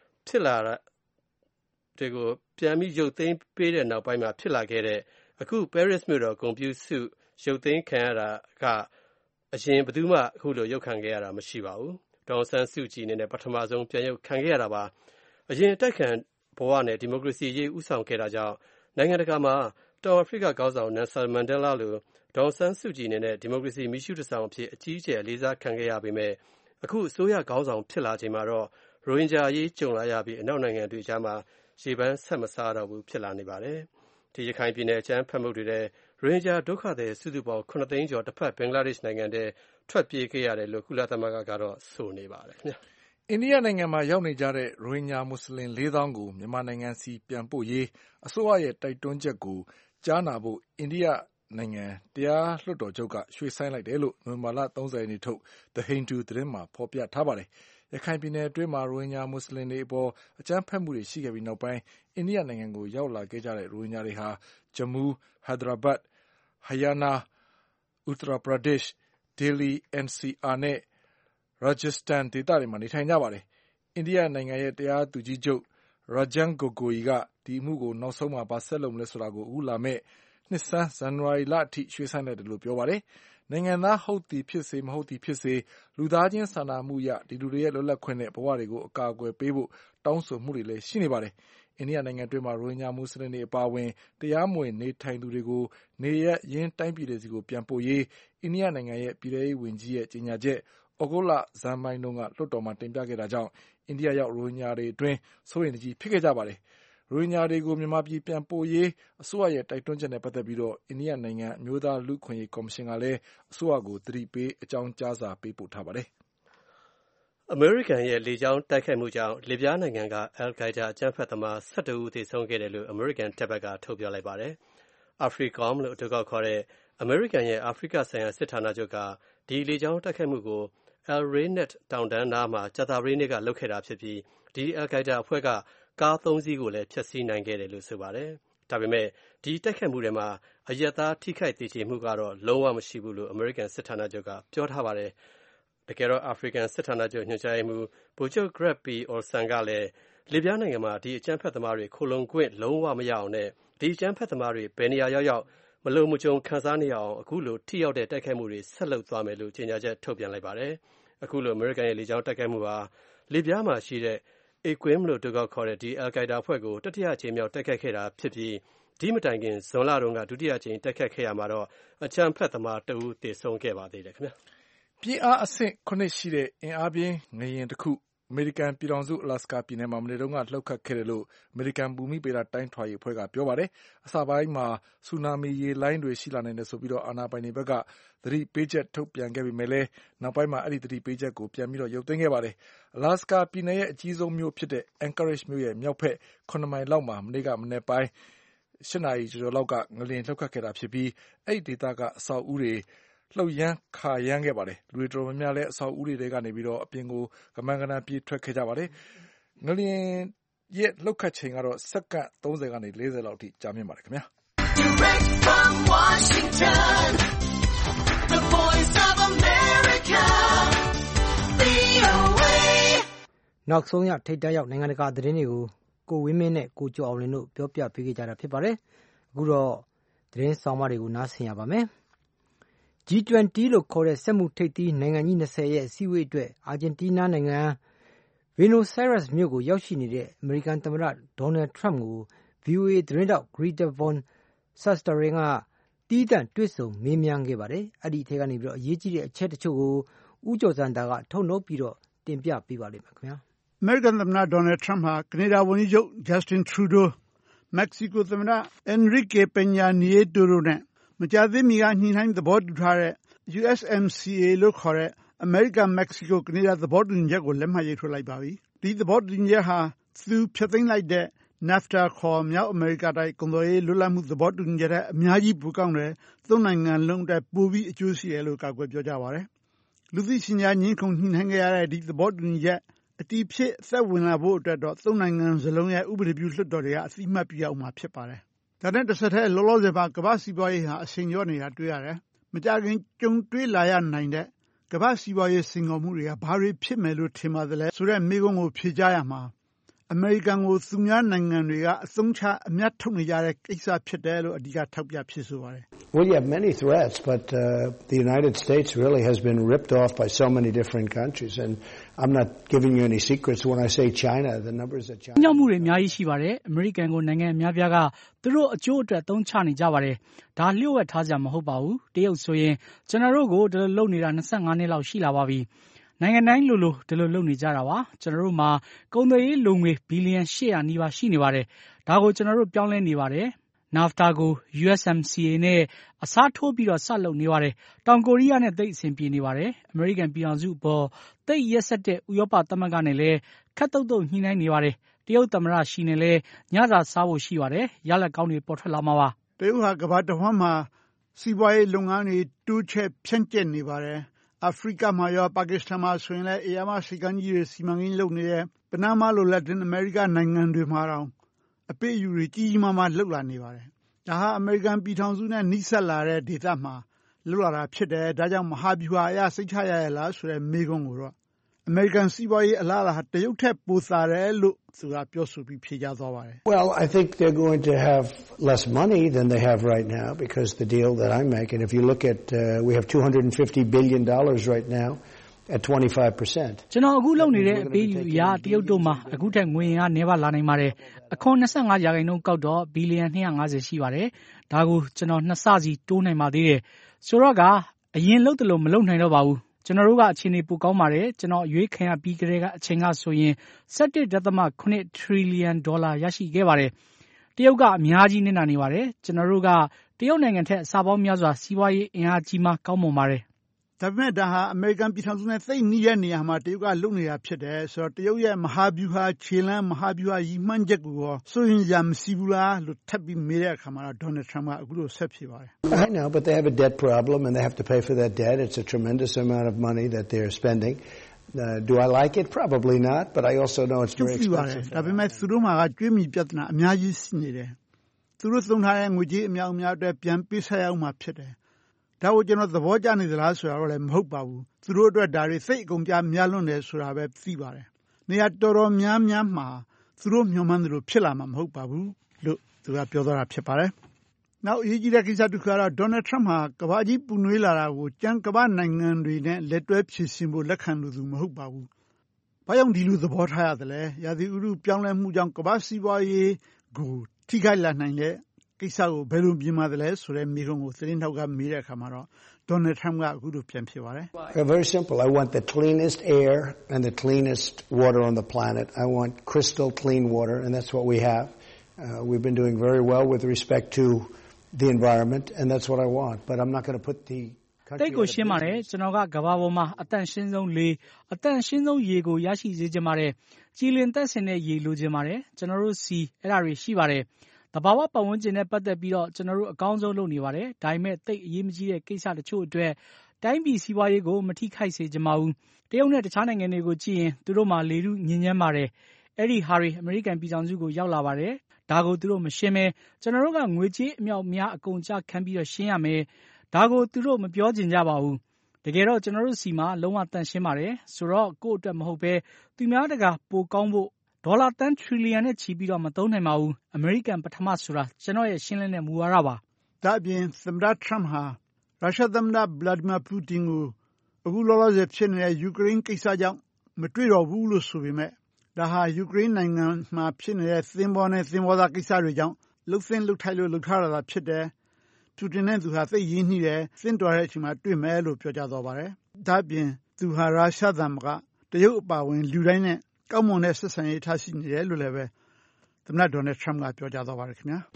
ပြန်ပြီးရုပ်သိမ်းပေးတဲ့နောက်ပိုင်းမှာဖြစ်လာခဲ့တဲ့အခု Paris မြို့တော်ဂုဏ်ပြုဆုရုပ်သိမ်းခံရတာကအရင်ဘယ်သူမှအခုလိုရုပ်ခံခဲ့ရတာမရှိပါဘူး။ဒေါ်အောင်ဆန်းစုကြည်အနေနဲ့ပထမဆုံးပြန်ရုပ်ခံခဲ့ရတာပါ။အရင်အတိုက်ခံဘဝနဲ့ဒီမိုကရေစီရေးဦးဆောင်ခဲ့တာကြောင့်နိုင်ငံတကာမှာတောင်အာဖရိကခေါင်းဆောင် Nelson Mandela လိုဒေါ်အောင်ဆန်းစုကြည်အနေနဲ့ဒီမိုကရေစီမီးရှုးတဆောင်အဖြစ်အကြီးအကျယ်လေးစားခံခဲ့ရပေမဲ့အခုအစိုးရခေါင်းဆောင်ဖြစ်လာချိန်မှာတော့ရိုဟင်ဂျာအရေးကြုံလာရပြီးအနောက်နိုင်ငံတွေကြားမှာရေပန်းဆက်မစားတော့ဘူးဖြစ်လာနေပါတယ်။ဒီရခိုင်ပြည်နယ်အကြမ်းဖက်မှုတွေတဲ့ရိုဟင်ဂျာဒုက္ခသည်စုစုပေါင်း9သိန်းကျော်တစ်ဖက်ဘင်္ဂလားဒေ့ရှ်နိုင်ငံထဲထွက်ပြေးခဲ့ရတယ်လို့ကုလသမဂ္ဂကတော့ဆိုနေပါတယ်ခင်ဗျာ။အိန္ဒိယနိုင်ငံမှာရောက်နေကြတဲ့ရိုဟင်ဂျာမွတ်စလင်4000ကိုမြန်မာနိုင်ငံစီပြန်ပို့ရေးအစိုးရရဲ့တိုက်တွန်းချက်ကိုကြားနာဖို့အိန္ဒိယနိုင်ငံတရားလွှတ်တော်ချုပ်ကရွှေ့ဆိုင်းလိုက်တယ်လို့နိုဝင်ဘာလ30ရက်နေ့ထုတ် The Hindu သတင်းမှာဖော်ပြထားပါတယ်။ရခိုင်ပြည်နယ်အတွင်းမှာရိုဟင်ဂျာမွတ်စလင်တွေအပေါ်အကြမ်းဖက်မှုတွေရှိခဲ့ပြီးနောက်ပိုင်းအိန္ဒိယနိုင်ငံကိုရောက်လာခဲ့ကြတဲ့ရိုဟင်ဂျာတွေဟာဂျမူး၊ဟိုက်ဒရာဘတ်၊ဟရီယာနာ၊ဥတ္တရာပရာဒက်ရှ်၊ဒေလီ NCR နဲ့ရာဂျစ္စတန်ဒေသတွေမှာနေထိုင်ကြပါတယ်။အိန္ဒိယနိုင်ငံရဲ့တရားသူကြီးချုပ် Ranjan Gogoi ကဒီအမှုကိုနောက်ဆုံးမှာဘာဆက်လုပ်မလဲဆိုတာကိုအခုလာမယ့်နှစ်ဆန်းဇန်နဝါရီလအထိရွှေ့ဆိုင်းလိုက်တယ်လို့ပြောပါတယ်။နိုင်ငံသားဟုတ်သည်ဖြစ်စေမဟုတ်သည်ဖြစ်စေလူသားချင်းစာနာမှုအရဒီလူတွေရဲ့လွတ်လပ်ခွင့်နဲ့ဘဝတွေကိုအကာအကွယ်ပေးဖို့တောင်းဆိုမှုတွေလည်းရှိနေပါတယ်။အိန္ဒိယနိုင်ငံတွင်းမှာရိုဟင်ဂျာမွတ်စလင်တွေအပါအဝင်တရားမဝင်နေထိုင်သူတွေကိုနေရပ်ရင်းတိုင်းပြည်တွေစီကိုပြန်ပို့ရေးအိန္ဒိယနိုင်ငံရဲ့ပြည်ထောင်စုဝန်ကြီးရဲ့ကြေညာချက်ဩဂုတ်လဇန်ပိုင်းတုန်းကလွှတ်တော်မှာတင်ပြခဲ့တာကြောင့်အိန္ဒိယရောက်ရိုဟင်ဂျာတွေအတွင်းစိုးရိမ်တကြီးဖြစ်ခဲ့ကြပါတယ်။ရိုဟင်ဂျာတွေကိုမြန်မာပြည်ပြန်ပို့ရေးအစိုးရရဲ့တိုက်တွန်းချက်နဲ့ပတ်သက်ပြီးအိန္ဒိယနိုင်ငံအမျိုးသားလူ့အခွင့်အရေးကော်မရှင်ကလည်းအစိုးရကိုသတိပေးအကြောင်းကြားစာပေးပို့ထားပါတယ်။အမေရိကန်ရဲ့လေကြောင်းတိုက်ခိုက်မှုကြောင့်လစ်ဗျားနိုင်ငံက Al-Qaeda အကြမ်းဖက်သမား12ဦးသေဆုံးခဲ့တယ်လို့အမေရိကန်တပ်ဘက်ကထုတ်ပြောလိုက်ပါတယ်။ AFRICOM လို့အတိုကောက်ခေါ်တဲ့အမေရိကန်ရဲ့အာဖရိကဆိုင်ရာစစ်ဌာနချုပ်ကဒီလေကြောင်းတိုက်ခိုက်မှုကို El Reynet တောင်တန်းနားမှာကြာသပတေးနေ့ကလုပ်ခဲ့တာဖြစ်ပြီးဒီ Al-Qaeda အဖွဲ့ကကား3စီးကိုလည်းဖျက်ဆီးနိုင်ခဲ့တယ်လို့ဆိုပါတယ်။ဒါပေမဲ့ဒီတိုက်ခိုက်မှုတွေမှာအရပ်သားထိခိုက်သေကျေမှုကတော့လုံးဝမရှိဘူးလို့အမေရိကန်စစ်ဌာနချုပ်ကပြောထားပါတယ်။တကယ်တော့အာဖရိကန်စစ်ဌာနချုပ်ညွှန်ကြားရေးမှူးဗိုလ်ချုပ် Greg P. Olson ကလည်းလစ်ဗျားနိုင်ငံမှာဒီအကြမ်းဖက်သမားတွေခိုလုံခွင့်လုံးဝမရအောင်နဲ့ဒီအကြမ်းဖက်သမားတွေဘယ်နေရာရောက်မလုံမခြုံခံစားနေရအောင်အခုလိုထိရောက်တဲ့တိုက်ခိုက်မှုတွေဆက်လုပ်သွားမယ်လို့ကြေညာချက်ထုတ်ပြန်လိုက်ပါတယ်။အခုလိုအမေရိကန်ရဲ့လေကြောင်းတိုက်ခိုက်မှုဟာလစ်ဗျားမှာရှိတဲ့ AQUIM လို့တိုကောက်ခေါ်တဲ့ဒီ Al-Qaeda အဖွဲ့ကိုတတိယအကြိမ်မြောက်တိုက်ခိုက်ခဲ့တာဖြစ်ပြီးဒီမတိုင်ခင်ဇွန်လတုန်းကဒုတိယအကြိမ်တိုက်ခိုက်ခဲ့ရမှာတော့အကြမ်းဖက်သမားတဦးသေဆုံးခဲ့ပါသေးတယ်ခင်ဗျာ။ပြင်းအားအဆင့်9ရှိတဲ့အင်အားပြင်းငလျင်တစ်ခုအမေရိကန်ပြည်ထောင်စုအလာစကာပြည်နယ်မှာမနေ့တုန်းကလှုပ်ခတ်ခဲ့တယ်လို့အမေရိကန်ဘူမိဗေဒတိုင်းထွာရေးအဖွဲ့ကပြောပါတယ်။အစပိုင်းမှာဆူနာမီရေလှိုင်းတွေရှိလာနိုင်တယ်ဆိုပြီးအာဏာပိုင်တွေဘက်ကသတိပေးချက်ထုတ်ပြန်ခဲ့ပေမဲ့လည်းနောက်ပိုင်းမှာအဲ့ဒီသတိပေးချက်ကိုပြန်ပြီးရုပ်သိမ်းခဲ့ပါတယ်။အလာစကာပြည်နယ်ရဲ့အကြီးဆုံးမြို့ဖြစ်တဲ့ Anchorage မြို့ရဲ့မြောက်ဘက်9မိုင်လောက်မှာမနေ့ကမနေ့ပိုင်း8နာရီကျော်လောက်ကငလျင်လှုပ်ခတ်ခဲ့တာဖြစ်ပြီးအဲ့ဒီဒေသကအဆောက်အဦတွေလှုပ်ရမ်းခါရမ်းခဲ့ပါတယ်လူတွေတော်တော်များများလည်းအဆောက်အဦတွေကနေပြီးအပြင်ကိုကမန်းကနန်းပြေးထွက်ခဲ့ကြပါတယ်ငလျင်ရဲ့လှုပ်ခတ်ချိန်ကတော့စက္ကန့်30ကနေ40လောက်အထိကြာမြင့်ပါတယ်ခင်ဗျာ Direct from Washington The Voice of America VOA နောက်ဆုံးရထိပ်တန်းရောက်နိုင်ငံတကာသတင်းတွေကိုကိုဝင်းမင်းနဲ့ကိုကျော်အောင်လင်းတို့ပြောပြပေးကြတာဖြစ်ပါတယ်အခုတော့သတင်းဆောင်မတွေကိုနားဆင်ရပါမယ်G20 လို့ခေါ်တဲ့စက်မှုထိပ်သီးနိုင်ငံကြီး20ရဲ့အစည်းအဝေးအတွက်အာဂျင်တီးနားနိုင်ငံဗီနိုဆဲရပ်စ်မြို့ကိုရောက်ရှိနေတဲ့အမေရိကန်သမ္မတဒေါ်နယ်ထရမ့်ကို VOA သတင်းတောက် Greta Van Susteren ကတီးသန့်တွေ့ဆုံမေးမြန်းခဲ့ပါတယ်။အဲ့ဒီထဲကနေပြီးတော့အရေးကြီးတဲ့အချက်တချို့ကိုဦးကျော်စံတာကထုတ်နှုတ်ပြီးတော့တင်ပြပေးပါလိမ့်မယ်ခင်ဗျာ။အမေရိကန်သမ္မတဒေါ်နယ်ထရမ့်ဟာကနေဒါဝန်ကြီးချုပ် Justin Trudeau မက္ကဆီကိုသမ္မတ Enrique Peña Nieto တို့နဲ့မကြာသေးမီကညှိနှိုင်းသဘောတူထားတဲ့USMCA လို့ခေါ်တဲ့အမေရိကန်မက္ကဆီကိုကနေဒါသဘောတူညီချက်ကိုလက်မှတ်ရေးထိုးလိုက်ပါပြီ။ဒီသဘောတူညီချက်ဟာသူဖျက်သိမ်းလိုက်တဲ့ NAFTA ခေါ်မြောက်အမေရိကတိုက်ကုန်သွယ်ရေးလွတ်လပ်မှုသဘောတူညီချက်တဲ့အများကြီးပိုကောင်းတယ်။သုံးနိုင်ငံလုံးအတွက်ပိုပြီးအကျိုးရှိတယ်လို့ကာကွယ်ပြောကြပါတယ်။လူသိရှင်ကြားငြင်းခုန်ညှိနှိုင်းခဲ့ရတဲ့ဒီသဘောတူညီချက်အတည်ဖြစ်အသက်ဝင်လာဖို့အတွက်တော့သုံးနိုင်ငံစလုံးရဲ့ဥပဒေပြုလွှတ်တော်တွေကအသိအမှတ်ပြုရအောင်မှာဖြစ်ပါတယ်။ဒါနဲ့တစ်ဆက်တည်းလောလောဆယ်မှာကမ္ဘာစီးပွားရေးဟာအရှိန်လျော့နေတာတွေ့ရတယ်။မကြာခင်ကြုံတွေ့လာရနိုင်တဲ့ကမ္ဘာစီးပွားရေးစိန်ခေါ်မှုတွေကဘာတွေဖြစ်မယ်လို့ထင်ပါသလဲဆိုတဲ့မေးခွန်းကိုဖြေကြားရမှာအမေရိကန်ကိုသူများနိုင်ငံတွေကအသုံးချအမြတ်ထုတ်နေကြတဲ့ကိစ္စဖြစ်တယ်လို့အဓိကထောက်ပြဖြစ်ဆိုပါတယ်။ Well, you have many threats, but the United States really has been ripped off by so many different countries, and I'm not giving you any secrets when I say China. The numbers that China. ညောင်မှုတွေအများကြီးရှိပါတယ်။အမေရိကန်ကိုနိုင်ငံအများပြားကသူတို့အကျိုးအတွက်သုံးချနေကြပါတယ်။ဒါလျှို့ဝှက်ထားစရာမဟုတ်ပါဘူး။တရုတ်ဆိုရင်ကျွန်တော်တို့ကိုဒီလိုလုပ်နေတာ25နှစ်လောက်ရှိလာပါပြီ။နိုင်ငံတိုင်းလိုဒီလိုလုပ်နေကြတာပါကျွန်တော်တို့မှာကုန်သွယ်ရေးလိုငွေဘီလီယံ800နီးပါးရှိနေပါတယ်ဒါကိုကျွန်တော်တို့ပြောင်းလဲနေပါတယ် NAFTA ကို USMCA နဲ့အစားထိုးပြီးတော့ဆက်လုပ်နေပါတယ်တောင်ကိုရီးယားနဲ့သိအဆင်ပြေနေပါတယ်အမေရိကန်ပြည်အောင်စုပေါ်သိရက်ဆက်တဲ့ဥရောပသမဂ္ဂနဲ့လည်းခက်တုတ်တုတ်ညှိနှိုင်းနေပါတယ်တရုတ်သမ္မတရှီနဲ့လည်းညစာစားဖို့ရှိပါတယ်ရလဒ်ကောင်းတွေပေါ်ထွက်လာမှာပါတရုတ်ဟာကမ္ဘာတစ်ဝန်းမှာစီးပွားရေးလုပ်ငန်းတွေတိုးချဲ့ဖြန့်ကျက်နေပါတယ်အာဖရိကမှာရောပါကစ္စတန်မှာဆိုရင်လည်းအေယာမစီကန်းကြီးတွေစီမံကိန်းလုပ်နေတယ်ပနားမားလိုလက်တင်အမေရိကနိုင်ငံတွေမှာတောင်အပိအယူတွေကြီးကြီးမားမားလှုပ်လာနေပါတယ်ဒါဟာအမေရိကန်ပြည်ထောင်စုနဲ့နှိစက်လာတဲ့ဒေသမှာလှုပ်လာတာဖြစ်တယ်ဒါကြောင့်မဟာဗျူဟာအရစိတ်ချရရလားဆိုတဲ့မေးခွန်းကိုတော့အမေရိကန်စီးပွားရေးအလားအလာဟာတရုတ်ထက်ပိုသာတယ်လို့သူကပြောဆိုပြီးဖြေကြားသွားပါတယ် Well, I think they're going to have less money than they have right now because the deal that I'm making, if you look at, we have $250 billion right now at 25%. ကျွန်တော်အခုလုပ်နေတဲ့အပေးယူအရာတရုတ်တို့မှာအခုထက်ငွေရင်းနေပါလာနိုင်ပါတယ်။အခွန်25%ကောက်တော့ဘီလီယံ250ရှိပါတယ်။ဒါကိုကျွန်တော်2ဆစီတိုးနိုင်ပါသေးတယ်။ဆိုတော့ကအရင်လုပ်တယ်လို့မလုပ်နိုင်တော့ပါဘူး။ကျွန်တော်တို့ကအခြေအနေပိုကောင်းပါတယ်။ကျွန်တော်ရွေးခံရပြီးကတည်းကအချိန်ကဆိုရင် $17.8 trillion ရရှိခဲ့ပါတယ်။တရုတ်ကအများကြီးနစ်နာနေပါတယ်။ကျွန်တော်တို့ကတရုတ်နိုင်ငံထက်အဆပေါင်းများစွာစီးပွားရေးအင်အားကြီးမှကောင်းမွန်ပါတယ်။ဒါပေမဲ့ဒါဟာအမေရိကန်ပြည်ထောင်စုနဲ့သိပ်နီးတဲ့နေရာမှာတရုတ်ကလုပ်နေတာဖြစ်တယ်ဆိုတော့တရုတ်ရဲ့မဟာဗျူဟာခြေလှမ်းမဟာဗျူဟာရည်မှန်းချက်ကိုစိုးရင်စရာမရှိဘူးလားလို့ထပ်ပြီးမေးတဲ့အခါမှာတော့ Donald Trump ကအခုလိုဆက်ဖြေပါတယ်။ I know, but they have a debt problem and they have to pay for that debt. It's a tremendous amount of money that they're spending. Do I like it? Probably not, but I also know it's very expensive. ဒါပေမဲ့သူတို့မှာကြွေးမြီပြဿနာအများကြီးရှိနေတယ်။သူတို့သုံးထားတဲ့ငွေကြေးအများအတွက်ပြန်ပေးဆက်ရအောင်မှာဖြစ်တယ်။ဒါကိုကျွန်တော်သဘောကျနေသလားဆိုတာတော့လည်းမဟုတ်ပါဘူး။သူတို့အတွက်ဒါတွေစိတ်အကုန်ပြများလွန်းတယ်ဆိုတာပဲသိပါတယ်။နေရာတော်တော်များများမှာသူတို့မျှော်မှန်းသလိုဖြစ်လာမှာမဟုတ်ပါဘူးလို့သူကပြောသွားတာဖြစ်ပါတယ်။နောက်အရေးကြီးတဲ့ကိစ္စတစ်ခုကတော့ Donald Trump ဟာကမ္ဘာကြီးပူနွေးလာတာကိုကြံကမ္ဘာနိုင်ငံတွေနဲ့လက်တွဲဖြေရှင်းဖို့လက်ခံလို့သူမဟုတ်ပါဘူး။ဘာကြောင့်ဒီလိုသဘောထားရသလဲ။ရာသီဥတုပြောင်းလဲမှုကြောင့်ကမ္ဘာစီးပွားရေးကိုထိခိုက်လာနိုင်တဲ့ကိစ္စကိုဘယ်လိုပြင်ပါသလဲဆိုတဲ့မိကုံးကိုသတင်းထောက်ကမေးတဲ့အခါမှာတော့ Donald Trump ကအခုလိုပြန်ဖြေပါတယ်။ Very simple. I want the cleanest air and the cleanest water on the planet. I want crystal clean water and that's what we have. We've been doing very well with respect to the environment and that's what I want. But I'm not going to put the တိတ်ကိုရှင်းပါတယ်ကျွန်တော်ကကမ္ဘာပေါ်မှာအတန့်ရှင်းဆုံးလေအတန့်ရှင်းဆုံးရေကိုရရှိစေချင်ပါတယ်ကြည်လင်သက်စင်တဲ့ရေလိုချင်ပါတယ်ကျွန်တော်တို့စီအဲ့ဒါတွေရှိပါတယ်တဘာဝပတ်ဝန်းကျင်နဲ့ပတ်သက်ပြီးတော့ကျွန်တော်တို့အကောင်းဆုံးလုပ်နေပါတယ်ဒါပေမဲ့တိတ်အရေးမကြီးတဲ့ကိစ္စတချို့အတွက်တိုင်းပြည်စီးပွားရေးကိုမထိခိုက်စေချင်ပါဘူးတရုတ်နဲ့တခြားနိုင်ငံတွေကိုကြည့်ရင်သူတို့မှာလေထုညဉ့်ညမ်းပါတယ်အဲ့ဒီဟာတွေအမေရိကန်ပြည်ထောင်စုကိုရောက်လာပါတယ်ဒါကိုသူတို့မရှင်းမဲကျွန်တော်တို့ကငွေကြေးအမြောက်များအကုန်ကျခံပြီးတော့ရှင်းရမယ်ဒါကိုသူတို့မပြောချင်ကြပါဘူးတကယ်တော့ကျွန်တော်တို့စီမှာလုံးဝတန်ရှင်းပါတယ်ဆိုတော့ကိုယ့်အတွက်မဟုတ်ပဲသူများတကာပိုကောင်းဖို့ဒေါ်လာတန်ထရီလီယံနဲ့ချီပြီးတော့မသုံးနိုင်ပါဘူးအမေရိကန်ပထမဆိုတာကျွန်တော်ရဲ့ရှင်းလင်းတဲ့မူဝါဒပါဒါအပြင်သမ္မတ Trump ဟာရုရှားသမ္မတ Vladimir Putin ကိုအခုလောလောဆယ်ဖြစ်နေတဲ့ယူကရိန်းကိစ္စကြောင့်မတွေ့တော့ဘူးလို့ဆိုပေမဲ့ဒါဟာယူကရိန်းနိုင်ငံမှာဖြစ်နေတဲ့သင်္ဘောနဲ့သင်္ဘောသားကိစ္စတွေကြောင့်လှုပ်သင်းလှုပ်ထိုက်လို့လှုပ်ထားတာဖြစ်တယ်ပူတင်နဲ့သူဟာသိရင်းနှီးတယ်သင့်တော်တဲ့အချိန်မှာတွေ့မယ်လို့ပြောကြားသွားပါတယ်ဒါအပြင်သူဟာရုရှားသမ္မတတရုတ်အပါဝင်လူတိုင်းနဲ့ကောင်းမွန်တဲ့ဆက်ဆံရေးထားရှိနေတယ်လို့လည်းပဲသမ္မတ Donald Trump ကပြောကြားသွားပါတယ်ခင်ဗျာ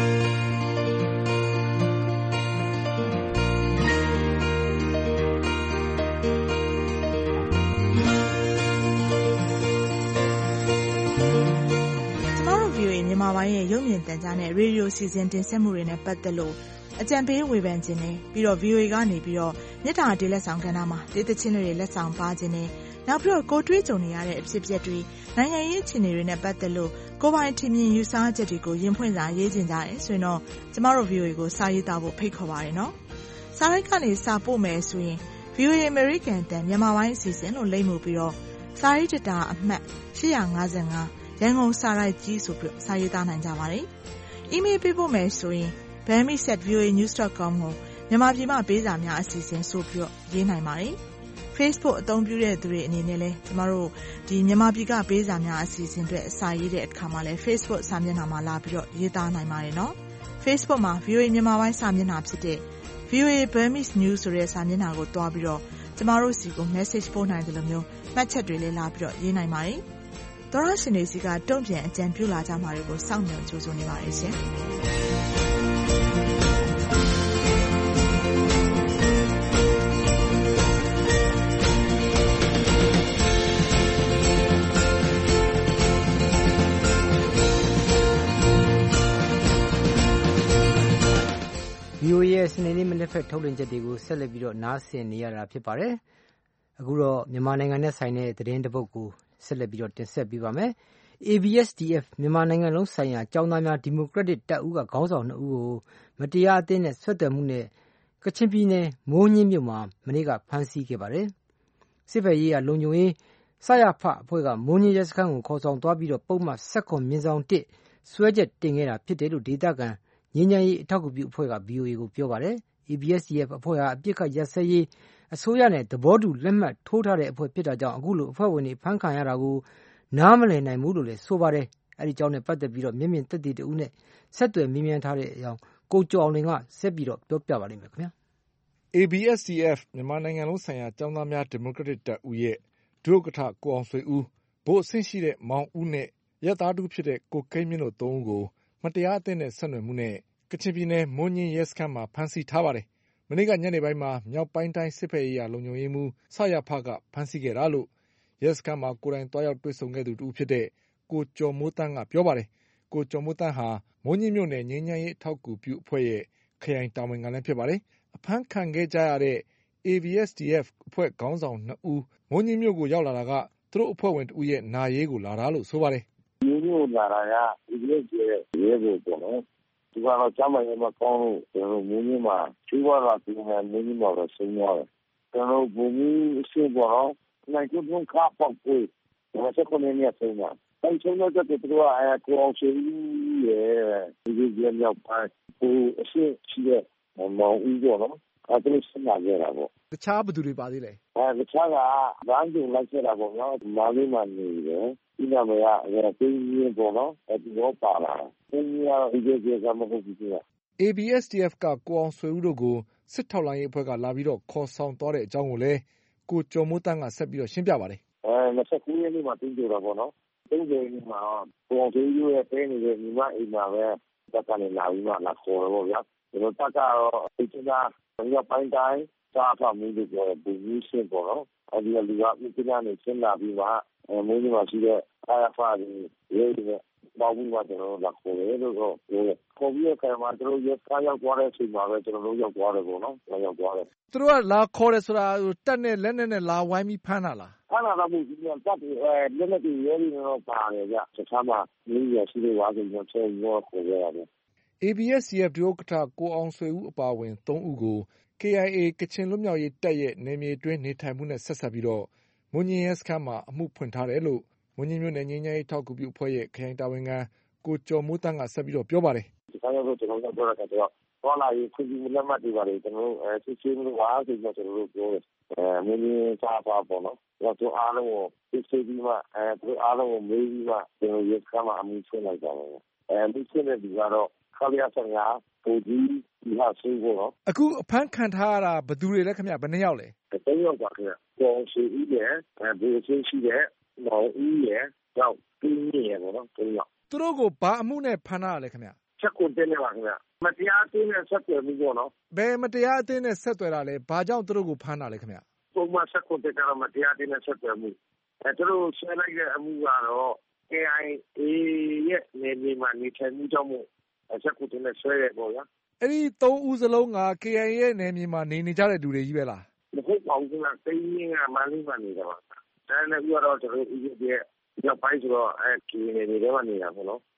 မြန်မာပိုင်းရဲ့ရုပ်မြင်သံကြားနဲ့ရေဒီယိုစီစဉ်တင်ဆက်မှုတွေနဲ့ပတ်သက်လို့အကြံပေးဝေဖန်ခြင်းနဲ့ပြီးတော့ VOA ကနေပြီးတော့မြစ်တာတေးလက်ဆောင်ကဏ္ဍမှာတေးသချင်းတွေလက်ဆောင်ပါခြင်းနဲ့နောက်ပြီးတော့ကိုတွေးကြုံနေရတဲ့အဖြစ်အပျက်တွေနိုင်ငံရေးအခြေအနေတွေနဲ့ပတ်သက်လို့ကိုပိုင်ထင်မြင်ယူဆချက်တွေကိုရင်ဖွင့်စာရေးခြင်းကြတယ်ဆိုရင်တော့ကျမတို့ VOA ကိုစာရေးသားဖို့ဖိတ်ခေါ်ပါရနော်စာရိုက်ကနေစာပို့မယ်ဆိုရင် VOA American တန်မြန်မာပိုင်းအစီအစဉ်လို့လိမ့်မှုပြီးတော့စာရေးတတာအမှတ်855ရန်ကုန်စာရိုက်ကြီးဆိုပြီးစာရေးသားနိုင်ကြပါတယ်။ email ပေးဖို့မယ်ဆိုရင် bami@voanews.com ကိုမြန်မာပြည်မှာပေးစာများအစီအစဉ်ဆိုပြီးရေးနိုင်ပါတယ်။ Facebook အသုံးပြုတဲ့သူတွေအနေနဲ့လည်းကျမတို့ဒီမြန်မာပြည်ကပေးစာများအစီအစဉ်တွေအစာရေးတဲ့အခါမှာလည်း Facebook စာမျက်နှာမှာလာပြီးတော့ရေးသားနိုင်ပါတယ်နော်။ Facebook မှာ VOA မြန်မာပိုင်းစာမျက်နှာဖြစ်တဲ့ VOA Burmese News ဆိုတဲ့စာမျက်နှာကိုတွားပြီးတော့ကျမတို့စီကို message ပို့နိုင်တယ်လို့မျိုးမှတ်ချက်တွေလည်းလာပြီးတော့ရေးနိုင်ပါတယ်။သောရရှင်တွေစီကတုံ့ပြန်အကြံပြုလာကြမှာတွေကိုစောင့်မျှော်ကြိုးစားနေပါတယ်ရှင်။ VOA ရဲ့စနေနေ့မနေ့ဖက်ထုတ်လွှင့်ချက်တွေကိုဆက်လက်ပြီးတော့နားဆင်နေရတာဖြစ်ပါတယ်။အခုတော့မြန်မာနိုင်ငံနဲ့ဆိုင်တဲ့သတင်းတစ်ပုဒ်ကိုဆက်လက်ပြီးတော့တင်ဆက်ပေးပါမယ်။ ABSDF မြန်မာနိုင်ငံလုံးဆိုင်ရာကျောင်းသားများဒီမိုကရက်တစ်တပ်ဦးကခေါင်းဆောင်2ဦးကိုမတရားအသင်းနဲ့ဆွတ်တယ်မှုနဲ့ကချင်ပြည်နယ်မိုးညင်းမြို့မှာမနေ့ကဖမ်းဆီးခဲ့ပါတယ်။စစ်ဘက်ရေးလုံခြုံရေးစရဖအဖွဲ့ကမိုးညင်းရဲစခန်းကိုခေါ်ဆောင်သွားပြီးတော့ပုံမှန်1/1စွဲချက်တင်ခဲ့တာဖြစ်တယ်လို့ဒေသခံငြိမ်းချမ်းရေးအထောက်အကူပြုအဖွဲ့က VOA ကိုပြောပါတယ်။ ABSDF အဖွဲ့ဟာအပစ်အခတ်ရပ်စဲရေးအစိုးရနဲ့သဘောတူလက်မှတ်ထိုးထားတဲ့အဖွဲ့ဖြစ်တာကြောင့်အခုလိုအဖွဲ့ဝင်တွေဖမ်းခံရတာကိုနားမလည်နိုင်ဘူးလို့လည်းဆိုပါတယ်။အဲဒီအကြောင်းနဲ့ပတ်သက်ပြီးမျက်မြင်သက်သေတဦးနဲ့ဆက်သွယ်မေးမြန်းထားတဲ့အကြောင်းကိုကျော်အောင်လွင်ကဆက်ပြီးပြောပြပါလိမ့်မယ်ခင်ဗျာ။ ABSDF မြန်မာနိုင်ငံလုံးဆိုင်ရာကျောင်းသားများဒီမိုကရက်တစ်တပ်ဦးရဲ့ဒုဥက္ကဋ္ဌကိုအောင်ဆွေဦးဗိုလ်အဆင့်ရှိတဲ့မောင်ဦးနဲ့ရဲသားတူဖြစ်တဲ့ကိုကိန်းမြင့်တို့၃ဦးကိုမတရားအသင်းနဲ့ဆက်နွယ်မှုနဲ့ကချင်ပြည်နယ်မွန်ညင်းရဲစခန်းမှာဖမ်းဆီးထားပါတယ်။မနေ့ကညနေပိုင်းမှာမြောက်ပိုင်းတိုင်းစစ်ဘက်ရေးရာလုံခြုံရေးမှူးစရဖကဖမ်းဆီးခဲ့တာလို့ရဲစခန်းမှာကိုယ်တိုင်သွားရောက်တွေ့ဆုံခဲ့သူတူဖြစ်တဲ့ကိုကျော်မိုးတန်းကပြောပါတယ်။ကိုကျော်မိုးတန်းဟာမွန်ညင်းမြို့နယ်ငြိမ်းချမ်းရေးအထောက်အကူပြုအဖွဲ့ရဲ့ခရိုင်တာဝန်ခံလည်းဖြစ်ပါတယ်။အဖမ်းခံခဲ့ကြရတဲ့ ABSDF အဖွဲ့ခေါင်းဆောင်2ဦးမွန်ညင်းမြို့ကိုရောက်လာတာကသူတို့အဖွဲ့ဝင်တဦးရဲ့နာရေးကိုလာတာလို့ဆိုပါတယ်။ဒီလိုလာတာက ABSDF ရဲဘော်ပေါ့နော်။ဒီကတော့ကျမ်းမာရေးမကောင်းလို့ကျွန်တော်မွန်ညင်းမှာကျူးသွားတာဒီမှာမွန်ညင်းမှာတော့ဆင်းသွားတယ်။ကျွန်တော်ဘုံကြီးအရှိပေါ်တော့နိုင်ကျုံခါပေါက်ကိုကျွန်တော်ဆက်နေနေဆင်းသွား။အဲကျွန်တော်ကတူတူအားကိုအောင်ရှိရဲ့ဒီကြီးမြောက်ပိုင်းကိုအရှိရှိတဲ့မောင်ဦးပေါ့နော်။အဲ့ဒါဆက်လာကြတာပေါ့တခြားဘယ်သူတွေပါသေးလဲတခြားကဗန်းကျုံလိုက်ခဲ့တာပေါ့နော်မာလေးမှနေတယ်ဒီနာမည်ကတင်းကြီးပေါ့နော်ဒီတော့ပါလာတင်းကြီးကတော့ဒီကျေကမဟုတ်ဘူးကွာ ABSDF ကကိုအောင်ဆွေဦးတို့ကိုစစ်ထောက်လိုင်းရေးအဖွဲ့ကလာပြီးတော့ခေါ်ဆောင်သွားတဲ့အကြောင်းကိုလည်းကိုကျော်မိုးတန်းကဆက်ပြီးတော့ရှင်းပြပါတယ် 29ရက်နေ့မှာတင်းကြတာပေါ့နော်30ရက်နေ့မှာကိုအောင်ဆွေဦးရဲ့တဲနေတဲ့ညီမအိမ်မှာပဲတက်ကနေလာပြီးမှလာခေါ်တော့ဗျာကျွန်တော်တက်ကတော့ဒီကမြောက်ပိုင်းတိုင်းစားဖမှုတွေပြောတဲ့ဘူကြီးရှင်းပေါ့နော်အဲဒီလူကဒီကနေရှင်းလာပြီးမှမင်းကြီးမှာရှိတဲ့အားဖားကြီးရေးတဲ့ပေါင်းပြီးမှကျွန်တော်လာခေါ်တယ်လို့ပြောတယ်ခေါ်ပြီးတဲ့ခါမှာကျွန်တော်ရက်ကားရောက်သွားတဲ့အချိန်မှာပဲကျွန်တော်တို့ရောက်သွားတယ်ပေါ့နော်ရောက်သွားတယ်သူတို့ကလာခေါ်တယ်ဆိုတာတက်နဲ့လက်နဲ့လာဝိုင်းပြီးဖမ်းတာလားဖမ်းတာတော့ဘူးဒီကတက်လက်နဲ့ရေးပြီးတော့ပါတယ်ဗျတခြားမှာမင်းရရှိတဲ့ဝါဆိုကျွန်တော်ဆက်ရောခေါ်ရတယ် ABSDF ဒုဥက္ကဋ္ဌကိုအောင်ဆွေဦးအပါအဝင်3ဦးကို KIA ကချင်လွတ်မြောက်ရေးတပ်ရဲ့နယ်မြေတွင်းနေထိုင်မှုနဲ့ဆက်ဆက်ပြီးတော့မွန်ညင်းရဲစခန်းမှာအမှုဖွင့်ထားတယ်လို့မွန်ညင်းမြို့နယ်ငြိမ်းချမ်းရေးထောက်ကူပြုအဖွဲ့ရဲ့ခရိုင်တာဝန်ခံကိုကျော်မိုးတန်းကဆက်ပြီးတော့ပြောပါတယ်ဒီကနေ့တော့ကျွန်တော်တို့ပြောတာကတော့သွားလာရေးခွင့်ပြုလက်မှတ်တွေပါတယ်ကျွန်တော်တို့စစ်ဆေးမှုပါဆိုတော့ကျွန်တော်တို့ပြောတယ်မင်းကြီးစားပါပေါ့နော်တော့အားလုံးကိုစစ်ဆေးပြီးမှသူအားလုံးကိုမေးပြီးမှကျွန်တော်ရဲစခန်းမှာအမှုဖွင့်လိုက်ကြတယ်ဒီစစ်တဲ့ဒီကတော့ခါလျာ15ဘူကြီးဒီဟာဆိုတော့အခုအဖမ်းခံထားရတာဘယ်သူတွေလဲခင်ဗျဘယ်နှယောက်လဲ 3ယောက်ပါခင်ဗျကိုအောင်ရှိဦးရဲ့ဘူချင်းရှိတဲ့မောင်ဦးရဲ့တော့တင်းကြီးရဲ့ပေါ့နော်3ယောက်သူတို့ကိုဘာအမှုနဲ့ဖမ်းထားရလဲခင်ဗျချက်ကိုတင်းနေပါခင်ဗျမတရားအသင်းနဲ့ဆက်သွယ်မှုပေါ့နော်ဘယ်မတရားအသင်းနဲ့ဆက်သွယ်တာလဲဘာကြောင့်သူတို့ကိုဖမ်းတာလဲခင်ဗျပုံမှန်ဆက်ကိုတင်းကတော့မတရားအသင်းနဲ့ဆက်သွယ်မှုသူတို့ဆွဲလိုက်တဲ့အမှုကတော့ KIA ရဲ့နေမြေမှာနေထိုင်မှုကြောင့်မို့ဆက်ကိုတင်းနဲ့ဆွဲရပေါ့ဗျာအဲ့ဒီ3ဦးစလုံးက KIA ရဲ့နေမြေမှာနေကြတဲ့လူတွေကြီးပဲလားမဟုတ်ပါဘူးခင်ဗျတင်းကြီးကမလေးမှနေတာပါဒါနဲ့ပြီးတော့ကျွန်တော်ဦးကြီးရဲ့ရောက်ပိုင်းဆိုတော့KIA နေထဲမှာနေတာပေါ့နော်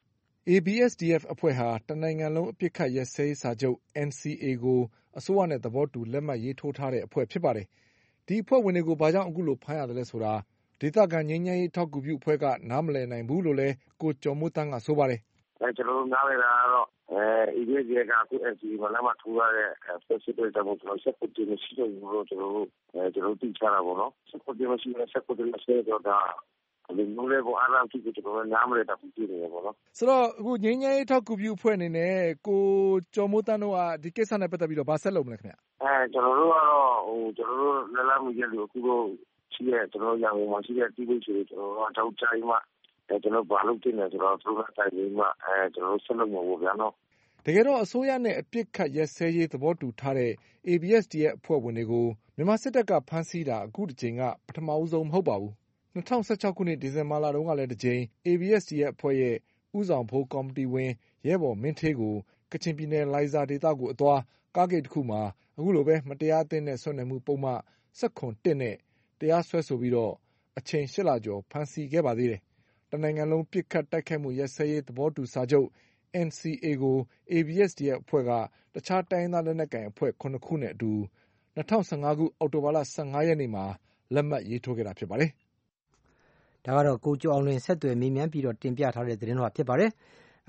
ABSDF အဖွဲ့ဟာတနိုင်ငံလုံးအပစ်ခတ်ရပ်စဲရေးစာချုပ် NCA ကိုအစိုးရနဲ့သဘောတူလက်မှတ်ရေးထိုးထားတဲ့အဖွဲ့ဖြစ်ပါတယ်။ဒီအဖွဲ့ဝင်တွေကိုဘာကြောင့်အခုလိုဖမ်းရတယ်လဲဆိုတာဒေသခံငြိမ်းချမ်းရေးထောက်ကူပြုအဖွဲ့ကနားမလည်နိုင်ဘူးလို့လည်းကိုကျော်မိုးတန်းကဆိုပါတယ်။ကျွန်တော်တို့နားလည်တာကတော့ABSDF ကအခု NCA မှာလက်မှတ်ထိုးထားတဲ့ဆက်စစ်တဲ့ကျွန်တော်ဆက်ကိုတင်ရှိတယ်လို့ကျွန်တော်တို့သိချတာပေါ့နော်။ဆက်ကိုတင်ရှိတဲ့ဆက်ကိုတင်ရှိတော့ဒါဒီလိုလေကိုအားလုံးကြည့်ကျွန်တော်နားမလဲတာဖြစ်နေတယ်ပေါ့နော်ဆိုတော့အခုငြိမ်းချမ်းရေးထောက်ကူပြုအဖွဲ့အနေနဲ့ကိုကျော်မိုးတန်းတို့ကဒီကိစ္စနဲ့ပတ်သက်ပြီးတော့ဗာဆက်လုပ်မလဲခင်ဗျကျွန်တော်တို့ကတော့ကျွန်တော်တို့လက်လာမှုရလို့အခုတော့ရှိတဲ့ကျွန်တော်ရန်ကုန်မှာရှိတဲ့တီးပိတ်တွေကျွန်တော်တို့တောက်ချိုင်းမှာကျွန်တော်ဘာလုပ်တင်လဲဆိုတော့သူတို့တိုင်ပြီးမှကျွန်တော်တို့ဆက်လုပ်မှာပေါ့ဗျာနော်တကယ်တော့အစိုးရနဲ့အပစ်ခတ်ရပ်စဲရေးသဘောတူထားတဲ့ ABSD ရဲ့အဖွဲ့ဝင်တွေကိုမြန်မာစစ်တပ်ကဖမ်းဆီးတာအခုတစ်ချိန်ကပထမဦးဆုံးမဟုတ်ပါဘူး2016ခုနှစ်ဒီဇင်ဘာလတုန်းကလည်းတစ်ကြိမ် ABSD ရဲ့အဖွဲ့ရဲ့ဥဆောင်ဖို့ကော်မတီဝင်ရဲဘော်မင်းထေးကိုကချင်ပြည်နယ်လိုင်ဇာဒေသကိုအသွားကားဂိတ်တစ်ခုမှာအခုလိုပဲမတရားအသင်းနဲ့ဆွဲနယ်မှုပုံမှန်17နဲ့တရားစွဲဆိုပြီးတော့အချိန်8လကျော်ဖမ်းဆီးခဲ့ပါသေးတယ်။တနိုင်ငံလုံးပြစ်ခတ်တိုက်ခိုက်မှုရပ်စဲရေးသဘောတူစာချုပ် NCA ကို ABSD ရဲ့အဖွဲ့ကတခြားတိုင်းသားလက်နက်ကိုင်အဖွဲ့9ခုနဲ့အတူ2015ခုအောက်တိုဘာလ15ရက်နေ့မှာလက်မှတ်ရေးထိုးခဲ့တာဖြစ်ပါတယ်။ဒါကတော့ကိုကျော်အောင်လွင်ဆက်သွယ်မေးမြန်းပြီးတော့တင်ပြထားတဲ့သတင်းတော်ဖြစ်ပါတယ်။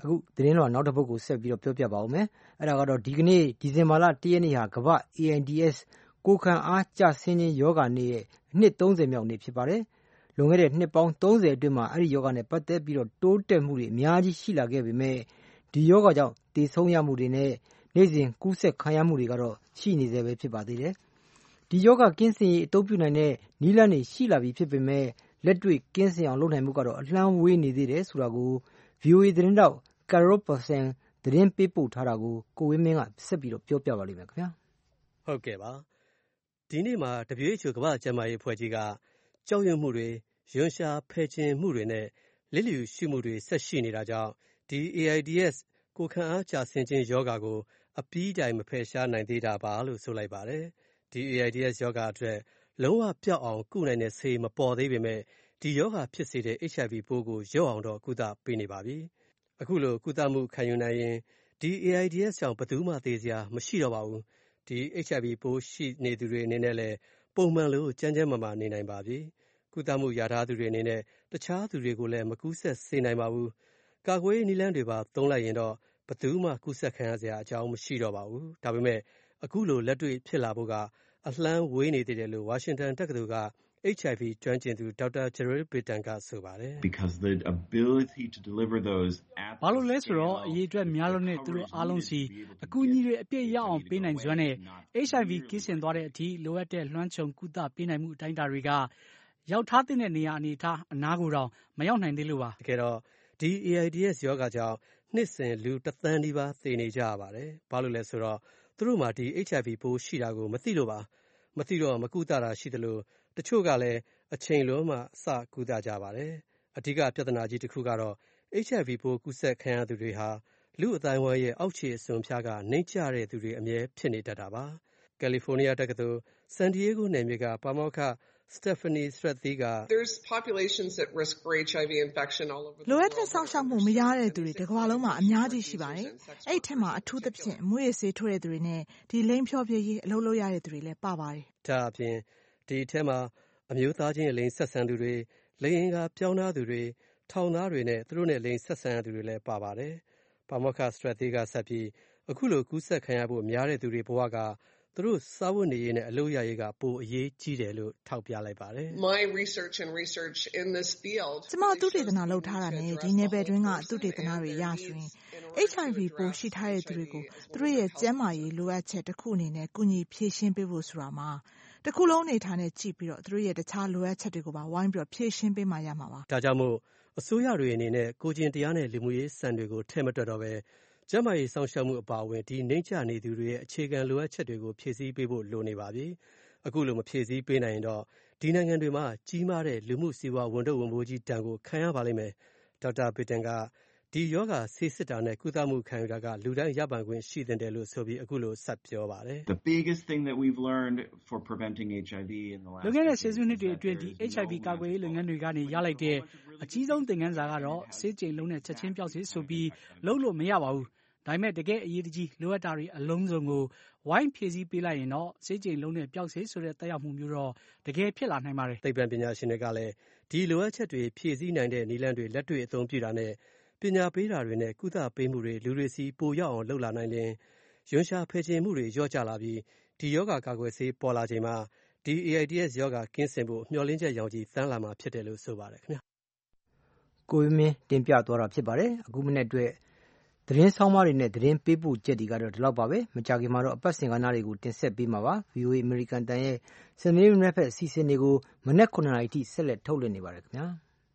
အခုသတင်းတော်နောက်တစ်ပုဒ်ကိုဆက်ပြီးတော့ပြောပြပါဦးမယ်။အဲ့ဒါကတော့ဒီကနေ့ဒီဇင်ဘာလ1ရက်နေ့ဟာကမ္ဘာ့ AIDS ကိုယ်ခံအားကျဆင်းခြင်းယောဂနေ့ရဲ့နှစ်30မြောက်နေ့ဖြစ်ပါတယ်။လွန်ခဲ့တဲ့နှစ်ပေါင်း30အတွင်းမှာအဲ့ဒီယောဂနဲ့ပတ်သက်ပြီးတော့တိုးတက်မှုတွေအများကြီးရှိလာခဲ့ပေမဲ့ဒီယောဂကြောင့်တည်ဆုံးရမှုတွေနဲ့နေ့စဉ်ကူးစက်ခံရမှုတွေကတော့ရှိနေသေးပဲဖြစ်ပါသေးတယ်။ဒီယောဂကင်းစင်ရေးအသုံးပြုနိုင်တဲ့နည်းလမ်းတွေရှိလာပြီဖြစ်ပေမဲ့လက်တွေ့ကင်းစင်အောင်လုပ်နိုင်မှုကတော့အလှမ်းဝေးနေသေးတယ်ဆိုတာကို VOA သတင်းတောက် Carol Person သတင်းပေးပို့ထားတာကိုကိုဝင်းမင်းကဆက်ပြီးတော့ပြောပြပါလိမ့်မယ်ခင်ဗျာ။ဟုတ်ကဲ့ပါ။ဒီနေ့မှာ WHO ကမ္ဘာ့ကျန်းမာရေးအဖွဲ့ကြီးကကြောက်ရွံ့မှုတွေရွံရှာဖယ်ခြင်းမှုတွေနဲ့လစ်လျူရှုမှုတွေဆက်ရှိနေတာကြောင့်ဒီ AIDS ကိုယ်ခံအားကျဆင်းခြင်းယောဂါကိုအပြီးတိုင်မဖယ်ရှားနိုင်သေးတာပါလို့ဆိုလိုက်ပါတယ်။ဒီ AIDS ယောဂါအတွက်လုံးဝပျောက်အောင်ကုနိုင်တဲ့ဆေးမပေါ်သေးပေမဲ့ဒီယောဂါဖြစ်စေတဲ့ HIV ပိုးကိုရော့အောင်တော့ကုသပေးနေပါပြီ။အခုလိုကုသမှုခံယူနိုင်ရင်ဒီ AIDS ကြောင့်ဘယ်သူမှသေစရာမရှိတော့ပါဘူး။ဒီ HIV ပိုးရှိနေသူတွေအနေနဲ့လည်းပုံမှန်လိုကျန်းကျန်းမာမာနေနိုင်ပါပြီ။ကုသမှုရထားသူတွေအနေနဲ့တခြားသူတွေကိုလည်းမကူးစက်စေနိုင်ပါဘူး။ကာကွယ်ရေးနည်းလမ်းတွေပါသုံးလိုက်ရင်တော့ဘယ်သူမှကူးစက်ခံရစရာအကြောင်းမရှိတော့ပါဘူး။ဒါပေမဲ့အခုလိုလက်တွေ့ဖြစ်လာဖို့ကအလှမ်းဝေးနေသေးတယ်လို့ဝါရှင်တန်တက္ကသိုလ်က HIV ကျွမ်းကျင်သူဒေါက်တာ Jerry Britton ကဆိုပါတယ်။ Because the ability to deliver those ဘာလို့လဲဆိုတော့အရေးအတွက်များလို့နဲ့သူတို့အားလုံးစီအကူအညီတွေအပြည့်ရအောင်ပေးနိုင်စွမ်းနဲ့ HIV ကင်းစင်သွားတဲ့အထိလိုအပ်တဲ့လွှမ်းခြုံကုသပေးနိုင်မှုအတိုင်းအတာတွေကရောက်ထားတဲ့နေရာအနေထားအနားကိုတော့မရောက်နိုင်သေးလို့ပါတကယ်တော့ဒီ AIDS ယောဂါကြောင့်နှစ်စဉ်လူ1 သန်းနီးပါးသေနေကြရပါတယ်ဘာလို့လဲဆိုတော့သူတို့မှာဒီ HIV ပိုးရှိတာကိုမသိလို့ပါမသိတော့မကုသတာရှိသလိုတချို့ကလည်းအချိန်လွန်မှစကုသကြပါတယ်အဓိကပြဿနာကြီးတစ်ခုကတော့ HIV ပိုးကူးစက်ခံရသူတွေဟာလူအတိုင်းဝိုင်းရဲ့အောက်ခြေအစွန်ဖျားကနှိမ့်ကျတဲ့သူတွေအမြဲဖြစ်နေတတ်တာပါကယ်လီဖိုးနီးယားတက္ကသိုလ်ဆန်ဒီယေဂိုနယ်မြေကပါမောက္ခStephanie Strathy က There's populations at risk for HIV infection all over the world. လိုအပ်တဲ့စောင့်ရှောက်မှုမရတဲ့သူတွေတစ်ကမ္ဘာလုံးမှာအများကြီးရှိပါတယ်။အဲ့ဒီထက်မှာအထူးသဖြင့်မွေးရဆေးထိုးတဲ့သူတွေနဲ့ဒီလိမ်ဖြောပြရေးအလုပ်လုပ်ရတဲ့သူတွေလည်းပါပါတယ်။ဒါအပြင်ဒီအထက်မှာအမျိုးသားချင်းလိမ်ဆက်ဆံသူတွေလိမ်ကပြောင်းသားသူတွေထောင်သားတွေနဲ့သူတို့နဲ့လိမ်ဆက်ဆံရသူတွေလည်းပါပါတယ်။ပါမောက္ခ Strathy ကဆက်ပြီးအခုလိုကူးစက်ခံရဖို့များတဲ့သူတွေဘဝကသူတို့စားဝတ်နေရေးနဲ့အလုပ်ရရေးကပိုအရေးကြီးတယ်လို့ထောက်ပြလိုက်ပါတယ်။ My research in this field ကျမသုတေသနလုပ်ထားတာနဲ့ဒီနယ်ပယ်တွင်းကသုတေသနတွေရဆိုရင် HIV ပိုးရှိထားတဲ့သူတွေကိုသူတို့ရဲ့ကျန်းမာရေးလိုအပ်ချက်တစ်ခုအနေနဲ့ကူညီဖြည့်ရှင်းပေးဖို့ဆိုတာမှာတစ်ခုလုံးအနေထားနဲ့ကြည့်ပြီးတော့သူတို့ရဲ့တခြားလိုအပ်ချက်တွေကိုပါဝိုင်းပြီးတော့ဖြည့်ရှင်းပေးမှရမှာပါဒါကြောင့်မို့အစိုးရတွေအနေနဲ့ကိုကျင်တရားနဲ့လူမှုရေးစံတွေကိုထည့်မတွက်တော့ပဲကျန်းမာရေးစောင့်ရှောက်မှုအပါအဝင်ဒီနှိမ့်ချနေသူတွေရဲ့အခြေခံလိုအပ်ချက်တွေကိုဖြည့်ဆည်းပေးဖို့လိုနေပါပြီအခုလိုမဖြည့်ဆည်းပေးနိုင်ရင်တော့ဒီနိုင်ငံတွေမှာကြီးမားတဲ့လူမှုစီးပွားဝန်ထုတ်ဝန်ပိုးကြီးတန်ကိုခံရပါလိမ့်မယ်ဒေါက်တာပီတန်ကဒီယောဂဆေးစစ်တာနဲ့ကုသမှုခံယူတာကလူတိုင်းရပိုင်ခွင့်ရှိတဲ့တယ်လို့ဆိုပြီးအခုလိုဆက်ပြောပါတယ် The biggest thing that we've learned for preventing HIV in the last လွန်ခဲ့တဲ့ဆယ်စုနှစ်တွေအတွင်းဒီ HIV ကာကွယ်ရေးလုပ်ငန်းတွေကနေရလိုက်တဲ့အကြီးဆုံးသင်ခန်းစာကတော့ဆေးကြိမ်လုံးနဲ့ချက်ချင်းပျောက်စေဆိုပြီးလုပ်လို့မရပါဘူးဒါပေမဲ့တကယ်အရေးတကြီးလိုအပ်တာတွေအလုံးစုံကိုဝိုင်းဖြည့်ဆည်းပေးလိုက်ရင်တော့ဆေးကြိမ်လုံးနဲ့ပျောက်စေဆိုတဲ့သက်ရောက်မှုမျိုးတော့တကယ်ဖြစ်လာနိုင်ပါတယ်သိပ္ပံပညာရှင်တွေကလည်းဒီလိုအပ်ချက်တွေဖြည့်ဆည်းနိုင်တဲ့နည်းလမ်းတွေလက်တွေ့အသုံးပြုတာနဲ့ပညာပေးတာတွေနဲ့ကုသပေးမှုတွေလူတွေစီပိုရောက်အောင်လုပ်လာနိုင်ရင်ရွံရှာဖယ်ခြင်းမှုတွေလျော့ကျလာပြီးဒီယောဂကာကွယ်ဆေးပေါ်လာချိန်မှာဒီ AIDS ယောဂကင်းစင်ဖို့မျှော်လင့်ချက်ရောင်ကြီးသန်းလာမှာဖြစ်တယ်လို့ဆိုပါတယ်ခင်ဗျာကိုဝင်းမင်းတင်ပြသွားတာဖြစ်ပါတယ်အခုမနေ့အတွက်သတင်းဆောင်မတွေနဲ့သတင်းပေးပို့ချက်တွေကတော့ဒီလောက်ပါပဲမကြခင်မှာတော့အပတ်စဉ်ကဏ္ဍတွေကိုတင်ဆက်ပေးမှာပါ VOA American တန်ရဲ့စနေနေ့ဖက်အစီအစဉ်တွေကိုမနေ့9:00 နာရီထိဆက်လက်ထုတ်လွှင့်နေပါတယ်ခင်ဗျာ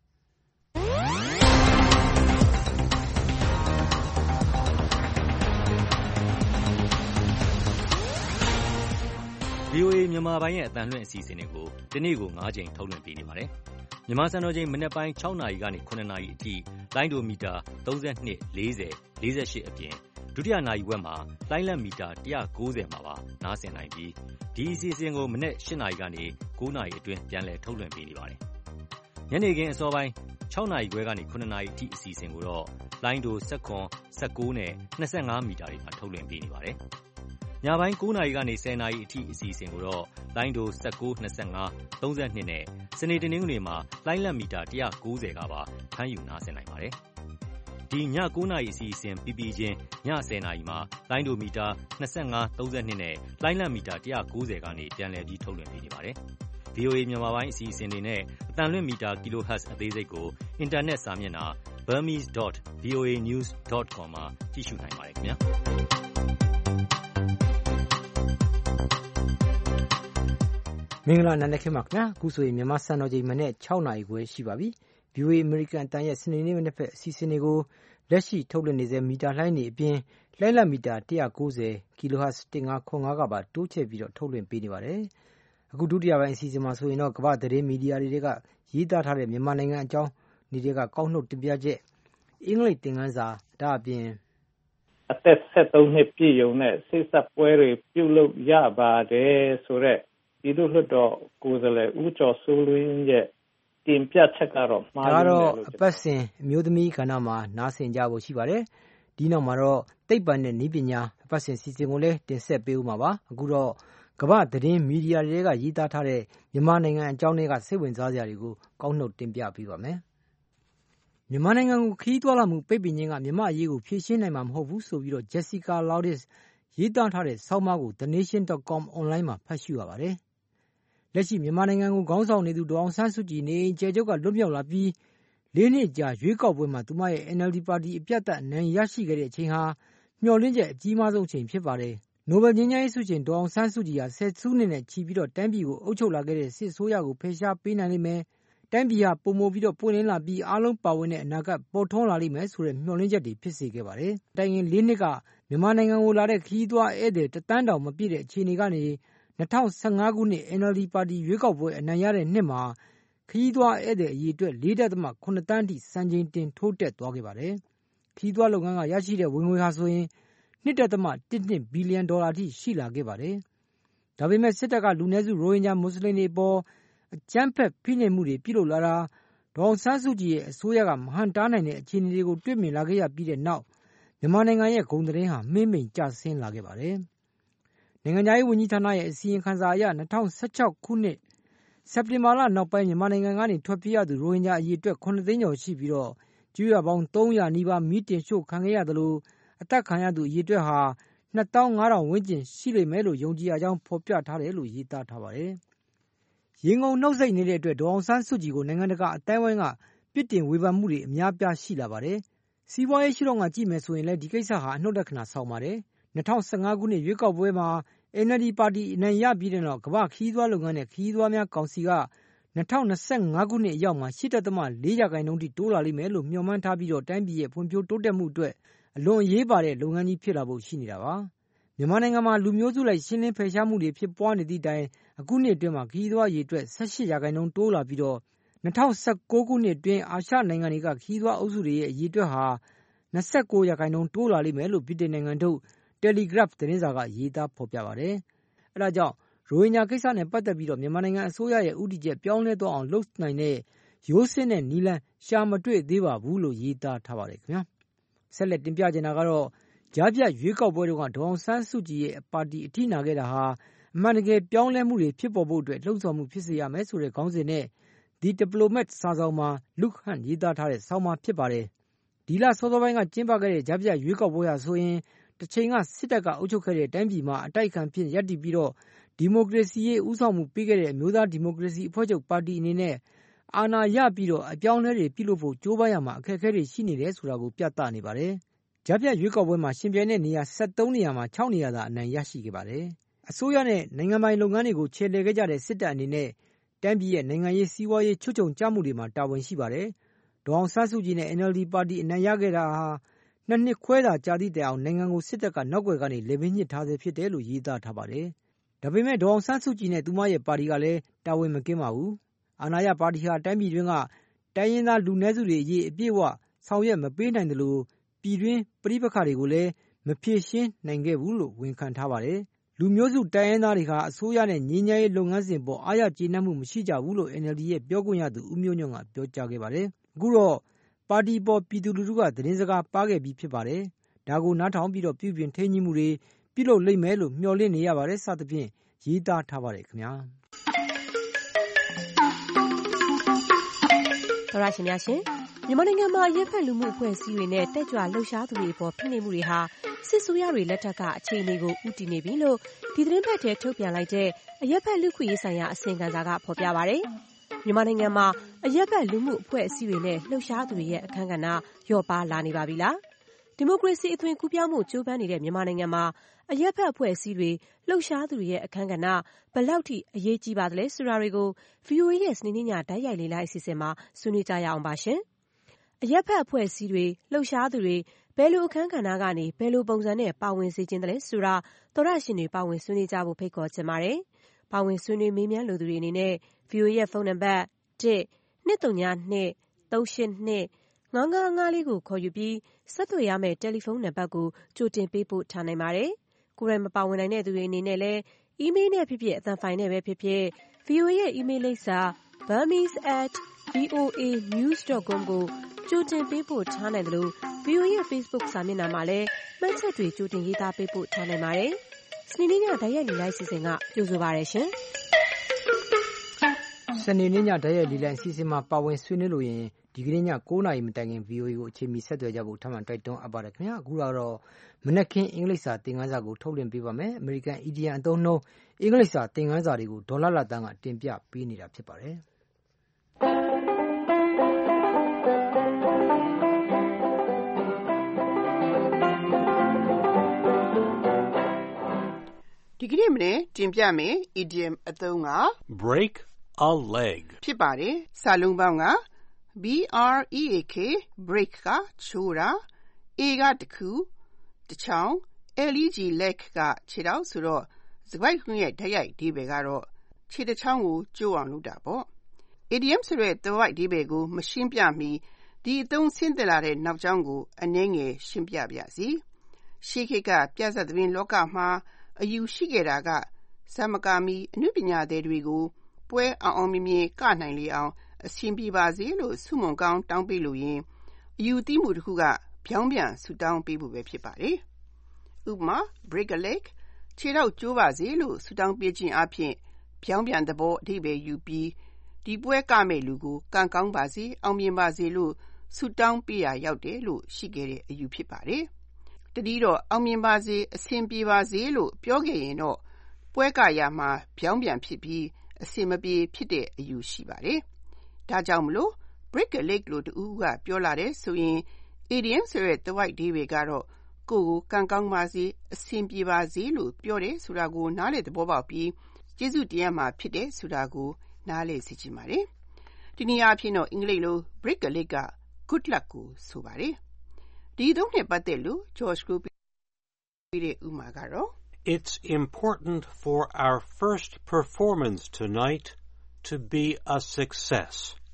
VOA မြန်မာပိုင်းရဲ့အသံလွှင့်အစီအစဉ်တွေကိုဒီနေ့ကို9 ကြိမ်ထုတ်လွှင့်ပေးနေပါတယ်။မြန်မာစံတော်ချိန်မနေ့ပိုင်း6 နာရီကနေ9 နာရီအထိလိုင်းဒိုမီတာ32 40 48အပြင်ဒုတိယနာရီဝက်မှာလိုင်းလက်မီတာ190မှာပါနားဆင်နိုင်ပြီးဒီအစီအစဉ်ကိုမနေ့8 နာရီကနေ9 နာရီအတွင်းပြန်လည်ထုတ်လွှင့်ပေးနေပါတယ်။ညနေခင်းအစောပိုင်း6 နာရီခွဲကနေ9 နာရီအထိအစီအစဉ်ကိုတော့လိုင်းဒို19နဲ့25မီတာတွေမှာထုတ်လွှင့်ပေးနေပါတယ်။ညပိုင်း9 နာရီကနေ10 နာရီအထိအစီအစဉ်ကိုတော့လိုင်းဒို19 25 32နဲ့စနေတနင်္ဂနွေမှာလိုင်းလက်မီတာ190ကပါဖမ်းယူနားဆင်နိုင်ပါတယ်။ဒီည9နာရီအစီအစဉ်ပြီးချင်းည10နာရီမှာလိုင်းဒိုမီတာ25 32နဲ့လိုင်းလံမီတာ190ကနေပြန်လည်ပြီးထုတ်လွှင့်ပေးနေပါတယ်။ VOA မြန်မာပိုင်းအစီအစဉ်တွေနဲ့အတန်လွင့်မီတာ kHz အသေးစိတ်ကိုအင်တာနက်စာမျက်နှာ burmese.voanews.com မှာကြည့်ရှုနိုင်ပါတယ်ခင်ဗျာ။မင်္ဂလာနံနက်ခင်းပါခင်ဗျာအခုဆိုရင်မြန်မာစံတော်ချိန်မနေ့6နာရီခွဲရှိပါပြီ VOA American အတန်ရဲ့စနေနေ့မနေ့ဖက်အစီအစဉ်တွေကိုလက်ရှိထုတ်လွှင့်နေတဲ့မီတာလှိုင်းတွေအပြင်လှိုင်းလမီတာ190 kHz 1505ကပါတိုးချဲ့ပြီးတော့ထုတ်လွှင့်ပေးနေပါတယ်အခုဒုတိယပိုင်းအစီအစဉ်မှာဆိုရင်တော့ကမ္ဘာသတင်းမီဒီယာတွေကရေးသားထားတဲ့မြန်မာနိုင်ငံအကြောင်းတွေကကောက်နှုတ်တင်ပြချက်အင်္ဂလိပ်သင်ခန်းစာဒါအပြင်အသက်73နှစ်ပြည့်ရုံနဲ့စိတ်ဆက်ပွဲတွေပြုလုပ်ရပါတယ်ဆိုတော့ဒီလိုလွှတ်တော်ကိုယ်စားလှယ်ဦးကျော်စိုးလင်းရဲ့တင်ပြချက်ကတော့မှားတယ်လို့အပတ်စဉ်အမျိုးသမီးကဏ္ဍမှာနားဆင်ကြဖို့ရှိပါတယ်ဒီနောက်မှာတော့သိပ္ပံနဲ့နည်းပညာအပတ်စဉ်စီစဉ်ကိုလည်းတင်ဆက်ပေးဦးမှာပါအခုတော့ကမ္ဘာသတင်းမီဒီယာတွေကရေးသားထားတဲ့မြန်မာနိုင်ငံအကြောင်းတွေကစိတ်ဝင်စားစရာတွေကိုကောက်နှုတ်တင်ပြပေးပါမယ်မြန်မာနိုင်ငံကိုခရီးသွားလာမှုပိတ်ပင်ခြင်းကမြန်မာအရေးကိုဖြေရှင်းနိုင်မှာမဟုတ်ဘူးဆိုပြီးတော့ Jessica Laudis ရေးသားထားတဲ့ဆောင်းပါးကို thenation.com online မှာဖတ်ရှုရပါတယ်လက်ရှိမြန်မာနိုင်ငံကိုခေါင်းဆောင်နေသူဒေါအောင်ဆန်းစုကြည်နေကျဲချုပ်ကလွတ်မြောက်လာပြီး၄နှစ်ကြာရွေးကောက်ပွဲမှာသူမရဲ့ NLD ပါတီအပြတ်သက်နိုင်ရရှိခဲ့တဲ့အချိန်ဟာမျှော်လင့်ချက်အကြီးမားဆုံးအချိန်ဖြစ်ပါတယ်နိုဘယ်ငြိမ်းချမ်းရေးဆုရှင်ဒေါအောင်ဆန်းစုကြည်ဟာဆယ်စုနှစ်နဲ့ချီပြီးတော့တိုင်းပြည်ကိုအုပ်ချုပ်လာခဲ့တဲ့စစ်အစိုးရကိုဖယ်ရှားပေးနိုင်လိမ့်မယ်တိုင်းပြည်ဟာပုံမိုပြီးတော့ပွင့်လင်းလာပြီးအားလုံးပါဝင်တဲ့အနာဂတ်ပေါ်ထွန်းလာလိမ့်မယ်ဆိုတဲ့မျှော်လင့်ချက်တွေဖြစ်စေခဲ့ပါတယ်တိုင်ရင်၄နှစ်ကမြန်မာနိုင်ငံကိုလာတဲ့ခရီးသွားဧည့်သည်1 သန်းတောင်မပြည့်တဲ့အခြေအနေကနေ2015ခုနှစ် NLD ပါတီရွေးကောက်ပွဲအနိုင်ရတဲ့နှစ်မှာခရီးသွားဧည့်သည်အရေအတွက် 4.7 သန်းထိစံချိန်တင်ထိုးတက်သွားခဲ့ပါတယ်။ခရီးသွားလုပ်ငန်းကရရှိတဲ့ဝင်ငွေဟာဆိုရင် 2.12 ဘီလီယံဒေါ်လာထိရှိလာခဲ့ပါတယ်။ဒါပေမဲ့စစ်တပ်ကလူနည်းစုရိုဟင်ဂျာမွတ်စလင်တွေအပေါ်အကြမ်းဖက်ဖိနှိပ်မှုတွေပြုလုပ်လာတာဒေါအောင်ဆန်းစုကြည်ရဲ့အစိုးရကမဟန်တားနိုင်တဲ့အခြေအနေတွေကိုတွေ့မြင်လာခဲ့ရပြီးတဲ့နောက်မြန်မာနိုင်ငံရဲ့ဂုဏ်သတင်းဟာမှေးမှိန်ကျဆင်းလာခဲ့ပါတယ်။နိုင်ငံခြားရေးဝန်ကြီးဌာနရဲ့အစီရင်ခံစာအရ2016ခုနှစ်စက်တင်ဘာလနောက်ပိုင်းမြန်မာနိုင်ငံကနေထွက်ပြေးရသူရိုဟင်ဂျာအရေအတွက်9သိန်းကျော်ရှိပြီးတော့ကျွေးရပေါင်း300နီးပါးမိတင်ရှို့ခံခဲ့ရသလိုအသက်ခံရသူအရေအတွက်ဟာ2500ဝန်းကျင်ရှိလိမ့်မယ်လို့ယုံကြည်ရကြောင်းဖော်ပြထားတယ်လို့ရေးသားထားပါတယ်။ရင်ကုန်နှုတ်ဆက်နေတဲ့အတွက်ဒေါအောင်ဆန်းစုကြည်ကိုနိုင်ငံတကာအတိုင်းအဝိုင်းကပြစ်တင်ဝေဖန်မှုတွေအများပြားရှိလာပါတယ်။စီးပွားရေးရှိတော့ကကြည့်မယ်ဆိုရင်လည်းဒီကိစ္စဟာအနှုတ်လက္ခဏာဆောင်ပါတယ်။2015ခုနှစ်ရွေးကောက်ပွဲမှာNLD ပါတီအနိုင်ရပြီးတဲ့နောက်ကမ္ဘာခရီးသွားလုပ်ငန်းနဲ့ခရီးသွားများကောင်စီက2025ခုနှစ်အရောက်မှာ 8.4% ထိတိုးလာလိမ့်မယ်လို့မျှော်မှန်းထားပြီးတော့တိုင်းပြည်ရဲ့ဖွံ့ဖြိုးတိုးတက်မှုအတွက်အလွန်အရေးပါတဲ့လုပ်ငန်းကြီးဖြစ်လာဖို့ရှိနေတာပါ။မြန်မာနိုင်ငံမှာလူမျိုးစုလိုက်ရှင်းလင်းဖယ်ရှားမှုတွေဖြစ်ပွားနေသည့်တိုင်အခုနှစ်အတွင်းမှာခရီးသွားရေအတွက် 18% တိုးလာပြီးတော့2019ခုနှစ်အတွင်းအာရှနိုင်ငံတွေကခရီးသွားအုပ်စုတွေရဲ့အရေအတွက်ဟာ29% တိုးလာလိမ့်မယ်လို့ဗြိတိန်နိုင်ငံထုတ်Telegraph သတင်းစာကရေးသားဖော်ပြပါတယ်။အဲဒါကြောင့်ရိုဟင်ဂျာကိစ္စနဲ့ပတ်သက်ပြီးတော့မြန်မာနိုင်ငံအစိုးရရဲ့ဥတီချက်ပြောင်းလဲသွားအောင်လုပ်နိုင်တဲ့ရိုးစင်းတဲ့နည်းလမ်းရှာမတွေ့သေးပါဘူးလို့ရေးသားထားပါတယ်ခင်ဗျာ။ဆက်လက်တင်ပြချင်တာကတော့ကြားဖြတ်ရွေးကောက်ပွဲတုန်းကဒေါအောင်ဆန်းစုကြည်ရဲ့ပါတီအထိနာခဲ့တာဟာအမှန်တကယ်ပြောင်းလဲမှုတွေဖြစ်ပေါ်ဖို့အတွက်လှုံ့ဆော်မှုဖြစ်စေရမယ်ဆိုတဲ့ခေါင်းစဉ်နဲ့ The Diplomat စာဆောင်မှာ Luke Hunt ရေးသားထားတဲ့ဆောင်းပါးဖြစ်ပါတယ်။ဒီလစောစောပိုင်းကကျင်းပခဲ့တဲ့ကြားဖြတ်ရွေးကောက်ပွဲဟာဆိုရင်တစ်ချိန်ကစစ်တပ်ကအုပ်ချုပ်ခဲ့တဲ့တိုင်းပြည်မှာအတိုက်ခံဖြစ်ရပ်တည်ပြီးတော့ဒီမိုကရေစီရေးဦးဆောင်မှုပေးခဲ့တဲ့အမျိုးသားဒီမိုကရေစီအဖွဲ့ချုပ်ပါတီအနေနဲ့အာဏာရပြီးတော့အပြောင်းအလဲတွေပြုလုပ်ဖို့ကြိုးပမ်းရမှာအခက်အခဲတွေရှိနေတယ်ဆိုတာကိုပြသနေပါတယ်။ကြားဖြတ်ရွေးကောက်ပွဲမှာရှင်ပြိုင်တဲ့နေရာ73နေရာမှာ6နေရာသာအနိုင်ရရှိခဲ့ပါတယ်။အစိုးရနဲ့နိုင်ငံပိုင်လုပ်ငန်းတွေကိုခြေလှယ်ခဲ့ကြတဲ့စစ်တပ်အနေနဲ့တိုင်းပြည်ရဲ့နိုင်ငံရေးစီးပွားရေးချွတ်ချုံကျမှုတွေမှာတာဝန်ရှိပါတယ်။ဒေါအောင်ဆန်းစုကြည်နဲ့ NLD ပါတီအနိုင်ရခဲ့တာဟာ2နှစ်ခွဲသာကြာသည့်တိုင်အောင်နိုင်ငံကိုစစ်တပ်ကနောက်ွယ်ကနေလေပင်ညှစ်ထားစေဖြစ်တယ်လို့ရေးသားထားပါတယ်။ဒါပေမဲ့ဒေါအောင်ဆန်းစုကြည်နဲ့သူမရဲ့ပါတီကလည်းတာဝန်မကင်းပါဘူး။အာဏာရပါတီဟာတိုင်းပြည်တွင်းကတိုင်းရင်းသားလူနည်းစုတွေအရေးအပြည့်အဝဆောင်ရွက်မပေးနိုင်တယ်လို့ပြည်တွင်းပဋိပက္ခတွေကိုလည်းမဖြေရှင်းနိုင်ခဲ့ဘူးလို့ဝန်ခံထားပါတယ်။လူမျိုးစုတိုင်းရင်းသားတွေဟာအစိုးရနဲ့ငြိမ်းချမ်းရေးလုပ်ငန်းစဉ်ပေါ်အားရကျေနပ်မှုမရှိကြဘူးလို့ NLD ရဲ့ပြောခွင့်ရသူဦးမျိုးညွန့်ကပြောကြားခဲ့ပါတယ်။အခုတော့ပါတီပေါ်ပြည်သူလူထုကသတင်းစကားပါခဲ့ပြီးဖြစ်ပါတယ်။ဒါကိုနားထောင်ပြီးတော့ပြုပြင်ထိန်းကြီးမှုတွေပြုလုပ်လိမ့်မယ်လို့မျှော်လင့်နေရပါတယ်စသဖြင့်ရေးသားထားပါတယ်ခင်ဗျာ။သောရရှင်များရှင်မြန်မာနိုင်ငံမှာအရက်ဖက်လူမှုအဖွဲ့အစည်းတွေနဲ့တက်ကြွလှုပ်ရှားသူတွေအပေါ်ဖိနှိပ်မှုတွေဟာစစ်ဆိုးရတွေလက်ထက်ကအခြေအနေကိုဥတည်နေပြီလို့ဒီသတင်းပတ်ထဲထုတ်ပြန်လိုက်တဲ့အရက်ဖက်လူခွင့်ရေးဆိုင်ရာအစီရင်ခံစာကဖော်ပြပါတယ်။မြန်မာနိုင်ငံမှာအရက်ဖက်လူမှုအဖွဲ့အစည်းတွေနဲ့လှုပ်ရှားသူတွေရဲ့အခမ်းကဏ္ဍလျော့ပါလာနေပါပြီလား။ဒီမိုကရေစီအသွင်ကူးပြောင်းမှုကြိုးပမ်းနေတဲ့မြန်မာနိုင်ငံမှာအရက်ဖက်အဖွဲ့အစည်းတွေလှုပ်ရှားသူတွေရဲ့အခမ်းကဏ္ဍဘယ်လောက်ထိအရေးကြီးပါသလဲဆိုတာတွေကို VOA ရဲ့စနေနေ့ညတိုက်ရိုက်လေ့လာအစီအစဉ်မှာဆွေးနွေးကြရအောင်ပါရှင်။အရက်ဖက်အဖွဲ့အစည်းတွေလှုပ်ရှားသူတွေဘယ်လိုအခမ်းကဏ္ဍကနေဘယ်လိုပုံစံနဲ့ပါဝင်စေချင်တယ်လဲဆိုတာသောတရှင်တွေပါဝင်ဆွေးနွေးကြဖို့ဖိတ်ခေါ်ချင်ပါတယ်။ပါဝင်ဆွေးနွေးမေးမြန်းလိုသူတွေအနေနဲ့ VOA ရဲ့ဖုန်းနံပါတ် 1-202-382-9954 ကိုခေါ်ယူပြီးဆက်သွယ်ရမယ့်တယ်လီဖုန်းနံပါတ်ကိုကြိုတင်ပေးပို့ထားနိုင်ပါတယ်။ကိုယ်တိုင်မပါဝင်နိုင်တဲ့သူတွေအနေနဲ့လည်းအီးမေးလ်နဲ့ဖြစ်ဖြစ်အသံဖိုင်နဲ့ပဲဖြစ်ဖြစ် VOA ရဲ့အီးမေးလ်လိပ်စာ burmese@voanews.com ကိုကြိုတင်ပေးပို့ထားနိုင်တယ်လို့ VOA ရဲ့ Facebook စာမျက်နှာမှာလည်းမှတ်ချက်တွေကြိုတင်ရေးသားပေးပို့ထားနိုင်ပါတယ်။စနေနေ့ညတိုက်ရိုက်လေ့လာအစီအစဉ်ကကြိုဆိုပါရရှင်။စနေနေ့ညတိုက်ရိုက်လေ့လာအစီအစဉ်မှာပါဝင်ဆွေးနွေးလို့ရင်ဒီကနေ့ည9:00 နာရီမတိုင်ခင် VOA ကိုအချိန်မီဆက်သွယ်ကြဖို့ထပ်မံတိုက်တွန်းအပ်ပါတယ်ခင်ဗျာ။အခုတော့မနက်ခင်းအင်္ဂလိပ်စာသင်ခန်းစာကိုထုတ်လွှင့်ပေးပါမယ်။ American Idiom အသုံးနှုန်းအင်္ဂလိပ်စာသင်ခန်းစာတွေကိုဒေါ်လာတန်းကတင်ပြပေးနေတာဖြစ်ပါတယ်။ဒီကနေ့မနေ့တင်ပြမယ် idiom အသုံးက break a leg ဖြစ်ပါတယ်။စာလုံးပေါင်းက break break ကချိုးတာa ကတခုတစ်ချောင်း leg ကခြေထောက်ဆိုတော့စကားခွင့်ရဲ့ဓာတ်ရိုက်အဓိပ္ပာယ်ကတော့ခြေတစ်ချောင်းကိုကျိုးအောင်လုပ်တာပေါ့။ idiom ဆိုတဲ့သွယ်ဝိုက်အဓိပ္ပာယ်ကိုမရှင်းပြမီဒီအသုံးဆင်းသက်လာတဲ့နောက်ကြောင်းကိုအနည်းငယ်ရှင်းပြပါရစေ။ရှေးခေတ်ကပြဿနာသတင်းလောကမှာအယူရှိခဲ့တာကစမကာမီအနုပညာသည်တွေကိုပွဲအောင်မြင်မြင်ကနိုင်လေအောင်အဆင်ပြေပါစေလို့ဆုမွန်ကောင်းတောင်းပေးလို့ရင်အယူသီးမှုတစ်ခုကဖြောင်းပြန်ဆူတောင်းပေးဖို့ပဲဖြစ်ပါတယ်။ဥပမာ break a leg ခြေထောက်ကျိုးပါစေလို့ဆုတောင်းပေးခြင်းအပြင်ဖြောင်းပြန်သဘောအဓိပ္ပာယ်ယူပြီးဒီပွဲကမဲ့လူကိုကံကောင်းပါစေအောင်မြင်ပါစေလို့ဆုတောင်းပေးရရောက်တယ်လို့ရှိခဲ့တဲ့အယူဖြစ်ပါတယ်။တတိတော့အောင်မြင်ပါစေအဆင်ပြေပါစေလို့ပြောခဲ့ရင်တော့ပွဲကရမှာဖြောင်းပြန်ဖြစ်ပြီးအဆင်မပြေဖြစ်တဲ့အယူရှိပါတယ်။ဒါကြောင့်မလို့ break a leg လို့တူကပြောလာတဲ့ဆိုရင် idiom ဆိုတဲ့သွယ်ဝိုက်အဓိပ္ပာယ်ကတော့ကိုယ်ကိုကံကောင်းပါစေအဆင်ပြေပါစေလို့ပြောတယ်ဆိုတာကိုနားလည်သဘောပေါက်ပြီးကျေးဇူးတရားမှာဖြစ်တယ်ဆိုတာကိုနားလည်စေချင်ပါတယ်။ဒီနည်းအားဖြင့်တော့အင်္ဂလိပ်လို break a leg က good luck ကိုဆိုပါတယ်။ဒီသုံးနဲ့ပတ်သက်လို့ George ကိုပြတဲ့ဥမာကတော့ It's important for our first performance tonight to be a success.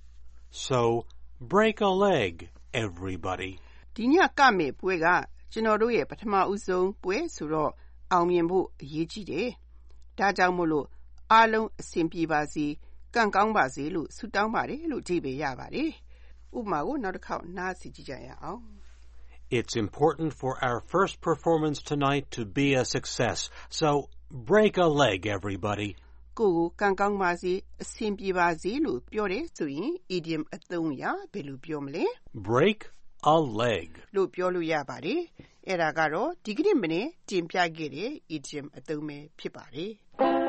So break a leg, everybody. ဒီညကမဲ့ပွဲကကျွန်တော်တို့ရဲ့ပထမဦးဆုံးပွဲဆိုတော့အောင်မြင်ဖို့အရေးကြီးတယ်။ဒါကြောင့်မို့လို့အားလုံးအဆင်ပြေပါစေကံကောင်းပါစေလို့ဆုတောင်းပါတယ်လို့အဓိပ္ပာယ်ရပါတယ်။ဥပမာကိုနောက်တစ်ခေါက်နားစီကြည့်ကြရအောင်။ It's important for our first performance tonight to be a success. So break a leg, everybody. ကိုယ်ကံကောင်းပါစေအဆင်ပြေပါစေလို့ပြောတယ်ဆိုရင် idiom အသုံးအရဘယ်လိုပြောမလဲ break a leg လို့ပြောလို့ရပါတယ်။အဲ့ဒါကတော့ဒီကနေ့မနေ့တင်ပြခဲ့တဲ့ idiom အသုံးပဲဖြစ်ပါတယ်။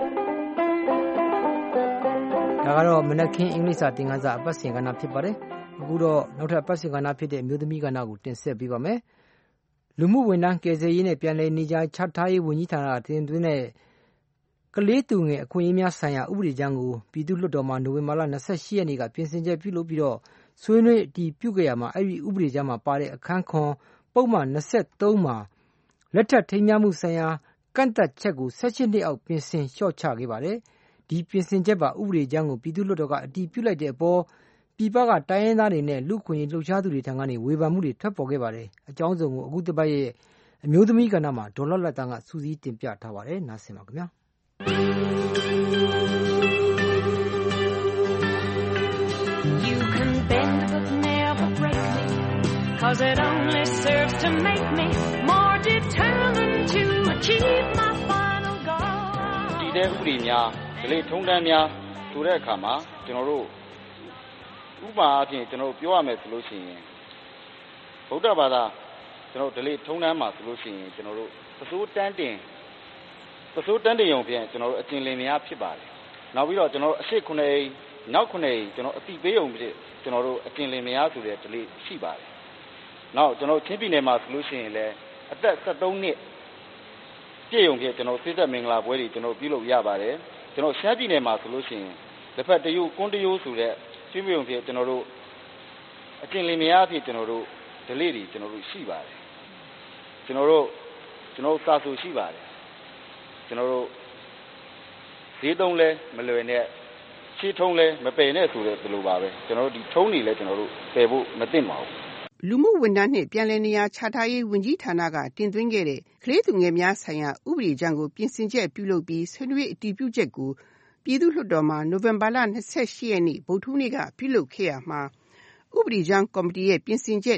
ဒါကတော့မနက်ခင်းအင်္ဂလိပ်စာသင်ခန်းစာအပတ်စဉ်ကဏ္ဍဖြစ်ပါတယ်။အခုတော့နောက်ထပ်အပတ်စဉ်ကဏ္ဍဖြစ်တဲ့အမျိုးသမီးကဏ္ဍကိုတင်ဆက်ပေးပါမယ်။လူမှုဝန်ထမ်းကယ်ဆယ်ရေးနဲ့ပြန်လည်နေကြချထားရေးဝန်ကြီးဌာနကတင်သွင်းတဲ့ကလေးသူငယ်အခွင့်အရေးများဆိုင်ရာဥပဒေကြမ်းကိုပြည်သူ့လွှတ်တော်မှာနိုဝင်ဘာလ28ရက်နေ့ကပြင်ဆင်ချက်ပြုလုပ်ပြီးတော့ဆွေးနွေးအတည်ပြုခဲ့ရမှာအဲ့ဒီဥပဒေကြမ်းမှာပါတဲ့အခန်းခွန်ပုံမှန်23မှာလက်ထပ်ထိမ်းမြှောက်မှုဆိုင်ရာကန့်သက်ချက်ကို16နှစ်အောက်ပြင်ဆင်လျှော့ချခဲ့ပါတယ်။ဒီပြင်ဆင်ချက်ပါဥပဒေကြမ်းကိုပြည်သူ့လွှတ်တော်ကအတည်ပြုလိုက်တဲ့အပေါ်ပြည်ပကတိုင်းရင်းသားတွေနဲ့လူခွင့်ရေးလှုပ်ရှားသူတွေထံကနေဝေဖန်မှုတွေထွက်ပေါ်ခဲ့ပါတယ်။အကြောင်းစုံကိုအခုတစ်ပတ်ရဲ့အမျိုးသမီးကဏ္ဍမှာဒေါ်လာလက်တန်းကစူးစီးတင်ပြထားပါတယ်။နားဆင်ပါခင်ဗျာ။ You can bend but never break me, 'cause it only serves to make me more determined to achieve my final goal. ဒီတဲ့ဥပဒေများဒလေထုံးတမ်းများဆိုတဲ့အခါမှာကျွန်တော်တို့ဥပမာအပြင်ကျွန်တော်ပြောရမယ်ဆိုလို့ရှိရင်ဗုဒ္ဓဘာသာကျွန်တော်ဓလေ့ထုံးတမ်းမှာဆိုလို့ရှိရင်ကျွန်တော်တို့ပစိုးတန်းတင်ရုံဖြင့်ကျွန်တော်တို့အကျဉ်းလင်များဖြစ်ပါတယ်နောက်ပြီးတော့ကျွန်တော်တို့အရှိ9အိမ်နောက်9အိမ်ကျွန်တော်အတိပေးရုံဖြစ်ကျွန်တော်တို့အကျဉ်းလင်များဆိုတဲ့ဓလေ့ရှိပါတယ်နောက်ကျွန်တော်ချင်းပြည်နယ်မှာဆိုလို့ရှိရင်လည်းအသက်73နှစ်ပြည့်ရုံဖြင့်ကျွန်တော်စိတ်သက်မင်္ဂလာပွဲတွေကျွန်တော်ပြုလုပ်ရပါတယ်ကျွန်တော်ရှမ်းပြည်နယ်မှာဆိုလို့ရှိရင်လက်ဖက်တရိုးကွန်းတရိုးဆိုတဲ့ကျွေးမြုံဖြင့်ကျွန်တော်တို့အကျဉ်းလင်များဖြင့်ကျွန်တော်တို့ဓလေ့တွေကျွန်တော်တို့ရှိပါတယ်ကျွန်တော်တို့စာဆိုရှိပါတယ်ကျွန်တော်တို့ဈေးသုံးလဲမလွယ်နဲ့ရှေးထုံးလဲမပယ်နဲ့ဆိုတဲ့ဒီလိုပါပဲကျွန်တော်တို့ဒီထုံးတွေလဲကျွန်တော်တို့ပယ်ဖို့မသင့်ပါဘူးလူမှုဝန်ထမ်းနှင့်ပြန်လည်နေရာချထားရေးဝန်ကြီးဌာနကတင်သွင်းခဲ့တဲ့ကလေးသူငယ်များဆိုင်ရာဥပဒေကြမ်းကိုပြင်ဆင်ချက်ပြုလုပ်ပြီးဆွေးနွေးအတည်ပြုချက်ကိုပြည်သူ့လွှတ်တော်မှာနိုဝင်ဘာလ28ရက်နေ့ဗုဒ္ဓဟူးနေ့ကပြုလုပ်ခဲ့ရမှာဥပဒေကြမ်းကော်မတီရဲ့ပြင်ဆင်ချက်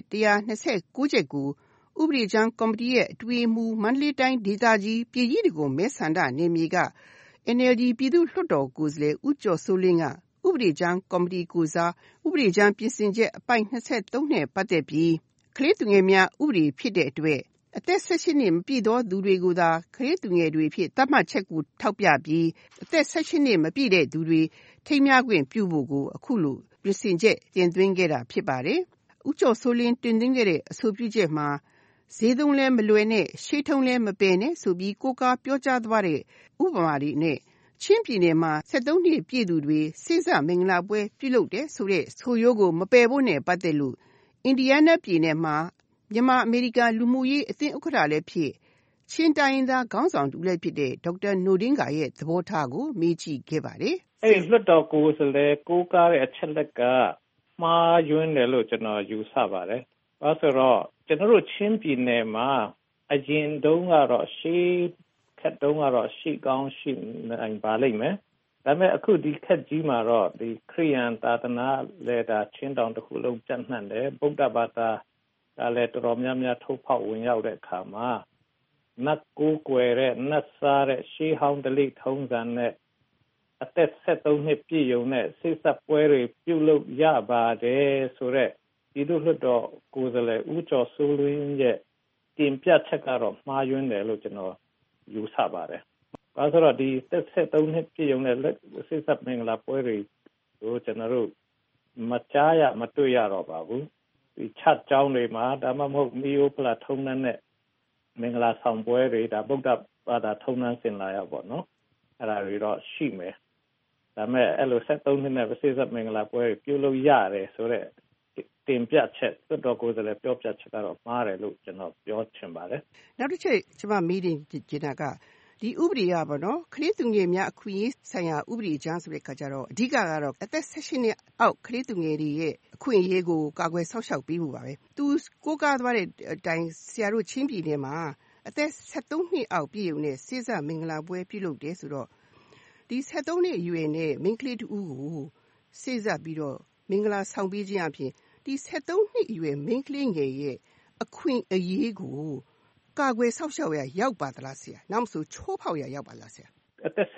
129ချက်ကိုဥပဒေကြမ်းကော်မတီရဲ့အတွင်းမှူးမန္တလေးတိုင်းဒေသကြီးပြည်ကြီးတကုံမဲဆန္ဒနယ်မြေက NLD ပြည်သူ့လွှတ်တော်ကိုယ်စားလှယ်ဦးကျော်စိုးလင်းကဥပဒေကြမ်းကော်မတီကိုစားဥပဒေကြမ်းပြင်ဆင်ချက်အပိုင်23နဲ့ပတ်သက်ပြီးကလေးသူငယ်များဥပဒေဖြစ်တဲ့အတွက်အသက်18နှစ်မပြည့်သောသူတွေကိုသာကလေးသူငယ်တွေဖြစ်သတ်မှတ်ချက်ကိုထောက်ပြပြီးအသက်18နှစ်မပြည့်တဲ့သူတွေထိမ်းမြခွင့်ပြုဖို့ကိုအခုလိုပြင်ဆင်ချက်တင်သွင်းခဲ့တာဖြစ်ပါတယ်။ဦးကျော်စိုးလင်းတင်သွင်းခဲ့တဲ့အဆိုပြုချက်မှာဈေးသုံးလဲမလွယ်နဲ့ရှေးထုံးလဲမပယ်နဲ့ဆိုပြီးကိုးကားပြောကြားသွားတဲ့ဥပမာတွေနဲ့ချင်းပြည်နယ်မှာ73နှစ်ပြည့်သူတွေစိစမင်္ဂလာပွဲပြုလုပ်တဲ့ဆိုတဲ့ဆိုရိုးကိုမပယ်ဖို့နဲ့ပတ်သက်လို့အင်ဒီယားနားပြည်နယ်မှာမြန်မာအမေရိကန်လူမှုရေးအသင်းဥက္ကဋ္ဌလည်းဖြစ်ချင်းတိုင်းရင်းသားခေါင်းဆောင်တူလည်းဖြစ်တဲ့ဒေါက်တာနိုဒင်းဂါရဲ့သဘောထားကိုမေးကြည့်ခဲ့ပါတယ်။အဲ့လွှတ်တော်ကိုယ်စားလှယ်ကိုးကားတဲ့အချက်လက်ကမှားယွင်းတယ်လို့ကျွန်တော်ယူဆပါတယ်။ဘာဆိုတော့ကျွန်တော်တို့ချင်းပြည်နယ်မှာအရင်တုန်းကတော့ရှေးခက်တုန်းကတော့ရှိကောင်းရှိနိုင်ပါလိမ့်မယ်။ဒါပေမဲ့အခုဒီခက်ကြီးမှာတော့ဒီခရိယန်သာသနာလဲတာချင်းတောင်တစ်ခုလုံးပြန့်နှံ့တယ်ဗုဒ္ဓဘာသာကလည်းတော်တော်များများထုတ်ဖောက်ဝင်ရောက်တဲ့အခါမှာနတ်ကိုးကွယ်တဲ့နတ်စားတဲ့ရှေးဟောင်းဓလေ့ထုံးစံနဲ့အသက်73နှစ်ပြည့်ရုံနဲ့စိတ်ဆက်ပွဲတွေပြုလုပ်ရပါတယ်ဆိုတော့ဒီလိုလွှတ်တော်ကိုယ်စားလှယ်ဦးကျော်စိုးလင်းရဲ့တင်ပြချက်ကတော့မှားယွင်းတယ်လို့ကျွန်တော်ယူဆပါတယ်။ဘာလို့ဆိုတော့ဒီ73နှစ်ပြည့်ရုံနဲ့စိတ်ဆက်မင်္ဂလာပွဲတွေကိုကျွန်တော်တို့မကြားရမတွေ့ရတော့ပါဘူး။ဒီချက်ကြောင်းတွေမှာဒါမှမဟုတ်မီယိုဖလာထုံးနှံတဲ့မင်္ဂလာဆောင်ပွဲတွေဒါဗုဒ္ဓဘာသာထုံးနှံစင်လာရပေါ့နော်။အဲ့ဒါတွေတော့ရှိမယ်။ဒါပေမဲ့အဲ့လို73နှစ်နဲ့စိတ်ဆက်မင်္ဂလာပွဲတွေပြုလုပ်ရတယ်ဆိုတော့တင်ပြချက်လွှတ်တော်ကိုယ်စားလှယ်ပြောပြချက်ကတော့မှားတယ်လို့ကျွန်တော်ပြောချင်ပါတယ်။နောက်တစ်ချက်ကျွန်မမေးတင်ချင်တာကဒီဥပဒေကပေါ့နော်ကလေးသူငယ်များအခွင့်အရေးဆိုင်ရာဥပဒေကြမ်းဆိုတဲ့အခါကျတော့အဓိကကတော့အသက်18နှစ်အောက်ကလေးသူငယ်တွေရဲ့အခွင့်အရေးကိုကာကွယ်ဆောက်ရှောက်ပေးဖို့ပါပဲ။သူကိုးကားသွားတဲ့အတိုင်းဆရာတို့ချင်းပြည်နယ်မှာအသက်73နှစ်အောက်ပြည့်ုံနဲ့စိစမင်္ဂလာပွဲပြုလုပ်တယ်ဆိုတော့ဒီ73နှစ်အရွယ်နဲ့မိန်းကလေးတူကိုစိစပြီးတော့မင်္ဂလာဆောင်ပေးခြင်းအပြင်ဒီ73နှစ်အရွယ်မိန်းကလေးငယ်ရဲ့အခွင့်အရေးကိုကာကွယ်ဆောက်ရှောက်ရရောက်ပါသလားဆရာနောက်မဆိုချိုးဖောက်ရရောက်ပါလားဆရာအသက်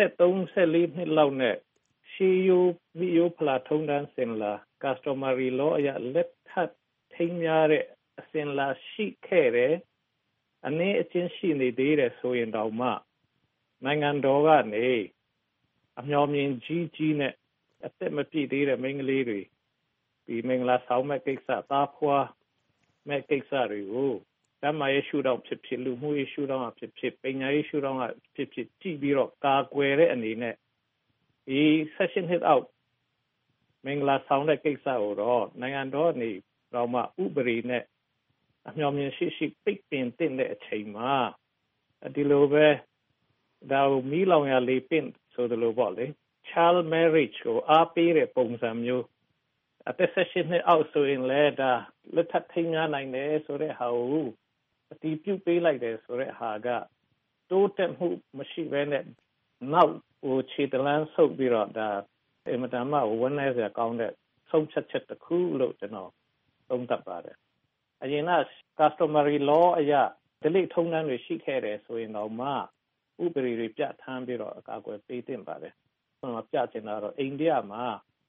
73နှစ်လောက်နဲ့ရှေးရိုးမီယိုဖလာထုံးတန်းစင်လာ customary law အရလက်ထပ်ထိမ်းများတဲ့အစင်လာရှိခဲ့တယ်အနည်းအချင်းရှိနေသေးတယ်ဆိုရင်တောင်မှနိုင်ငံတော်ကနေအမျှော်မြင်ကြီးနဲ့အသက်မပြည့်သေးတဲ့မိန်းကလေးတွေဒီမင်္ဂလာဆောင်မဲ့ကိစ္စသားဖွာမဲ့ကိစ္စတွေကိုဓမ္မရေးရှုထောင့်ဖြစ်ဖြစ်လူမှုရေးရှုထောင့်အဖြစ်ဖြစ်ပညာရေးရှုထောင့်အဖြစ်ဖြစ်ကြည့်ပြီးတော့ကာကွယ်တဲ့အနေနဲ့ဒီ16နှစ်အောက်မင်္ဂလာဆောင်တဲ့ကိစ္စကိုတော့နိုင်ငံတော်နေတော့မှဥပဒေနဲ့အမျှော်မြင်ရှိပိတ်ပင်တဲ့အချိန်မှာဒီလိုပဲဒါမီလောင်ရလေးပင်ဆိုသလိုပေါ့လေ child marriage ကိုအားပေးတဲ့ပုံစံမျိုးအသက်16နှစ်အောက်ဆိုရင်လည်းဒါလက်ထပ်ထိမ်းများနိုင်တယ်ဆိုတဲ့ဟာကိုအတီးပြုတ်ပေးလိုက်တယ်ဆိုတဲ့ဟာကတိုးတက်မှုမရှိဘဲနဲ့နောက်ဟိုခြေတလန်းဆုပ်ပြီးတော့ဒါအမတမဝန်နေစရာကောင်းတဲ့ဆုံးဖြတ်ချက်တစ်ခုလို့ကျွန်တော်သုံးသပ်ပါတယ်အရင်က customary law အရဒီလိထုံးတမ်းတွေရှိခဲ့တယ်ဆိုရင်တော့မှဥပဒေတွေပြဋ္ဌာန်းပြီးတော့အကာအကွယ်ပေးသင့်ပါတယ်ကျွန်တော်ပြချင်တာတော့အိန္ဒိယမှာ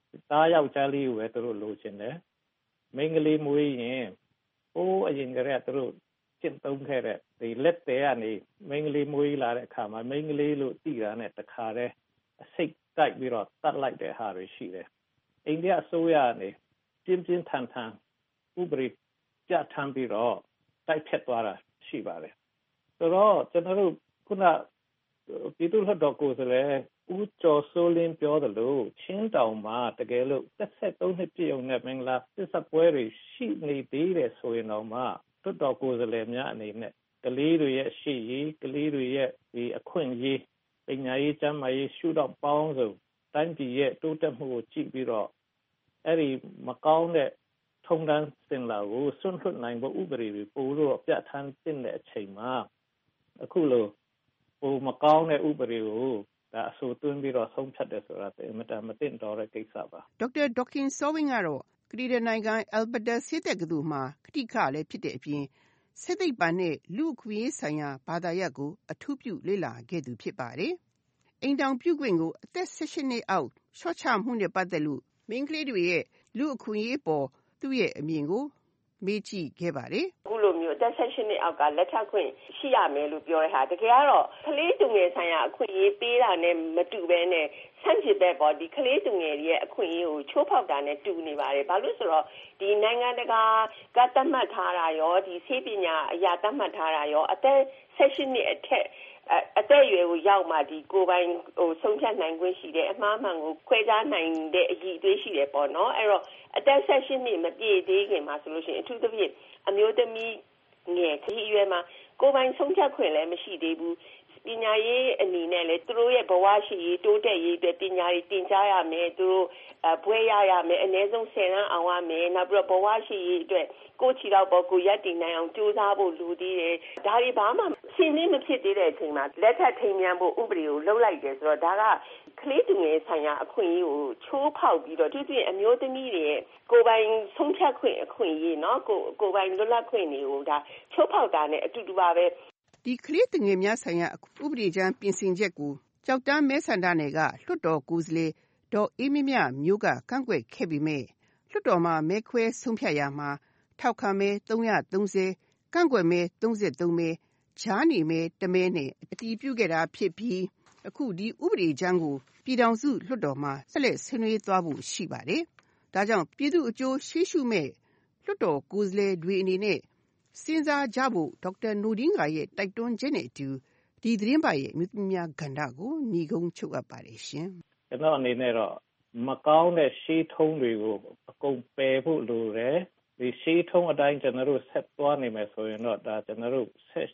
သားယောက်ျားလေးကိုပဲသူတို့လိုချင်တယ်မိန်းကလေးမွေးရင်အရင်ကတည်းကသူတို့ကျင့်သုံးခဲ့တဲ့ဒီလက်သေးကနေမိန်းကလေးမွေးလာတဲ့အခါမှာမိန်းကလေးလို့သိတာနဲ့တခါတည်းအစိတ်တိုက်ပြီးတော့တတ်လိုက်တဲ့ဟာတွေရှိတယ်အိန္ဒိယအစိုးရကနေပြင်းပြင်းထန်ထန်ဥပဒေပြဋ္ဌာန်းပြီးတော့တိုက်ဖြတ်သွားတာရှိပါတယ်ဆိုတော့ကျွန်တော်တို့ခုနပြည်သူ့လွှတ်တော်ကိုယ်စားလှယ်ဦးကျော်စိုးလင်းပြောသလိုချင်းတောင်မှာတကယ်လို့73နှစ်ပြည့်ုံနဲ့မင်္ဂလာစစ်စပွဲတွေရှိနေသေးတယ်ဆိုရင်တော့မှလွှတ်တော်ကိုယ်စားလှယ်များအနေနဲ့ကလေးတွေရဲ့ရှိရေးကလေးတွေရဲ့ဒီအခွင့်အရေးပညာရေးကျန်းမာရေးရှုထောင့်ပေါင်းစုံတိုင်းပြည်ရဲ့တိုးတက်မှုကိုကြည့်ပြီးတော့အဲ့ဒီမကောင်းတဲ့ထုံတန်းစင်လာကိုစွန့်လွတ်နိုင်ဖို့ဥပဒေတွေပို့လို့ပြဋ္ဌာန်းတဲ့အချိန်မှာအခုလိုမကောင်းတဲ့ဥပဒေကိုဒါအဆိုသွင်းပြီးတော့ဆုံးဖြတ်တယ်ဆိုတာအမတန်မသင့်တော်တဲ့ကိစ္စပါဒေါက်တာဒေါခင်စောဝင်းကတော့ကနေဒါနိုင်ငံအယ်ဘတ်တာဆေးတက္ကသိုလ်မှာခတိခလည်းဖြစ်တဲ့အပြင်ဆေးသိပ္ပံနဲ့လူ့အခွင့်အရေးဆိုင်ရာဘာသာရပ်ကိုအထူးပြုလေ့လာခဲ့သူဖြစ်ပါတယ်အိမ်တောင်ပြုခွင့်ကိုအသက်16နှစ်အောက်ရှော့ချမှုနဲ့ပတ်သက်လို့မိန်းကလေးတွေရဲ့လူ့အခွင့်အရေးပေါ်သူ့ရဲ့အမြင်ကိုမေးကြည့်ခဲ့ပါတယ်အခုလိုမျိုးအသက်16နှစ်အောက်ကလက်ထပ်ခွင့်ရှိရမယ်လို့ပြောတဲ့ဟာတကယ်ကတော့ကလေးသူငယ်ဆိုင်ရာအခွင့်အရေးပေးတာနဲ့မတူဘဲနဲ့ဆန့်ကျင်ဘက်ပေါ့ဒီကလေးသူငယ်ရဲ့အခွင့်အရေးကိုချိုးဖောက်တာနဲ့တူနေပါတယ်ဘာလို့ဆိုတော့ဒီနိုင်ငံတကာကသတ်မှတ်ထားတာရောဒီဆေးပညာအရာသတ်မှတ်ထားတာရောအသက်16နှစ်အထက်အသက်အရွယ်ကိုရောက်မှဒီကိုယ်ပိုင်ဆုံးဖြတ်နိုင်ခွင့်ရှိတယ်အမှားမှန်ကိုခွဲခြားနိုင်တဲ့အရည်အသွေးရှိတယ်ပေါ့နော်အဲ့တော့အသက်16နှစ်မပြည့်သေးခင်မှာဆိုလို့ရှိရင်အထူးသဖြင့်အမျိုးသမီးငယ်ခရီးရွယ်မှာကိုယ်ပိုင်ဆုံးဖြတ်ခွင့်လည်းမရှိသေးဘူးပညာရေးအနေနဲ့လည်းသူတို့ရဲ့ဘဝရှိရေးတိုးတက်ရေးအတွက်ပညာရေးသင်ကြားရမယ်သူတို့ဘွဲရမယ်အနည်းဆုံး10တန်းအောင်ရမယ်နောက်ပြီးတော့ဘဝရှိရေးအတွက်ကိုချီတော့ပေါ်ကိုရက်တည်နိုင်အောင်ကြိုးစားဖို့လိုသေးတယ်ဒါတွေဘာမှရှင်းလင်းမဖြစ်သေးတဲ့အချိန်မှာလက်ထပ်ထိန်မြန်ဖို့ဥပဒေကိုလှုပ်လိုက်တယ်ဆိုတော့ဒါကကလေးသူငယ်ဆိုင်ရာအခွင့်အရေးကိုချိုးဖောက်ပြီးတော့သူတို့အမျိုးသမီးတွေရဲ့ကိုယ်ပိုင်ဆုံးဖြတ်ခွင့်အခွင့်အရေးเนาะကိုယ်ပိုင်လွတ်လပ်ခွင့်တွေကိုဒါချိုးဖောက်တာနဲ့အတူတူပါပဲဒီကလေးသူငယ်များဆိုင်ရာဥပဒေကြမ်းပြင်ဆင်ချက်ကိုကြောက်တန်းမဲဆန္ဒနယ်ကလွှတ်တော်ကိုယ်စားလှယ်ဒေါ်အေးမြမြမျိုးကကန့်ကွက်ခဲ့ပေမဲ့လွှတ်တော်မှာမဲခွဲဆုံးဖြတ်ရမှာထောက်ခံမဲ330ကန့်ကွက်မဲ33မဲကြားနေမဲ1မဲနဲ့အတည်ပြုခဲ့တာဖြစ်ပြီးအခုဒီဥပဒေကြမ်းကိုပြည်ထောင်စုလွှတ်တော်မှာဆက်လက်ဆွေးနွေးသွားဖို့ရှိပါတယ်။ဒါကြောင့်ပြည်သူ့အကျိုးရှိရှုမဲ့လွှတ်တော်ကိုယ်စားလှယ်တွေအနေနဲ့စဉ်းစားကြဖို့ဒေါက်တာနိုဒင်းဂါရဲ့တိုက်တွန်းချက်နဲ့အတူဒီသတင်းပါရဲ့မြို့များကဏ္ဍကိုညီကုန်းချုပ်အပ်ပါတယ်ရှင်။ကျွန်တော်အနေနဲ့တော့မကောင်းတဲ့ရှေးထုံးတွေကိုအကုန်ပယ်ဖို့လိုတယ်။ဒီရှေးထုံးအတိုင်းကျွန်တော်တို့ဆက်သွားနေမယ်ဆိုရင်တော့ဒါကျွန်တော်တို့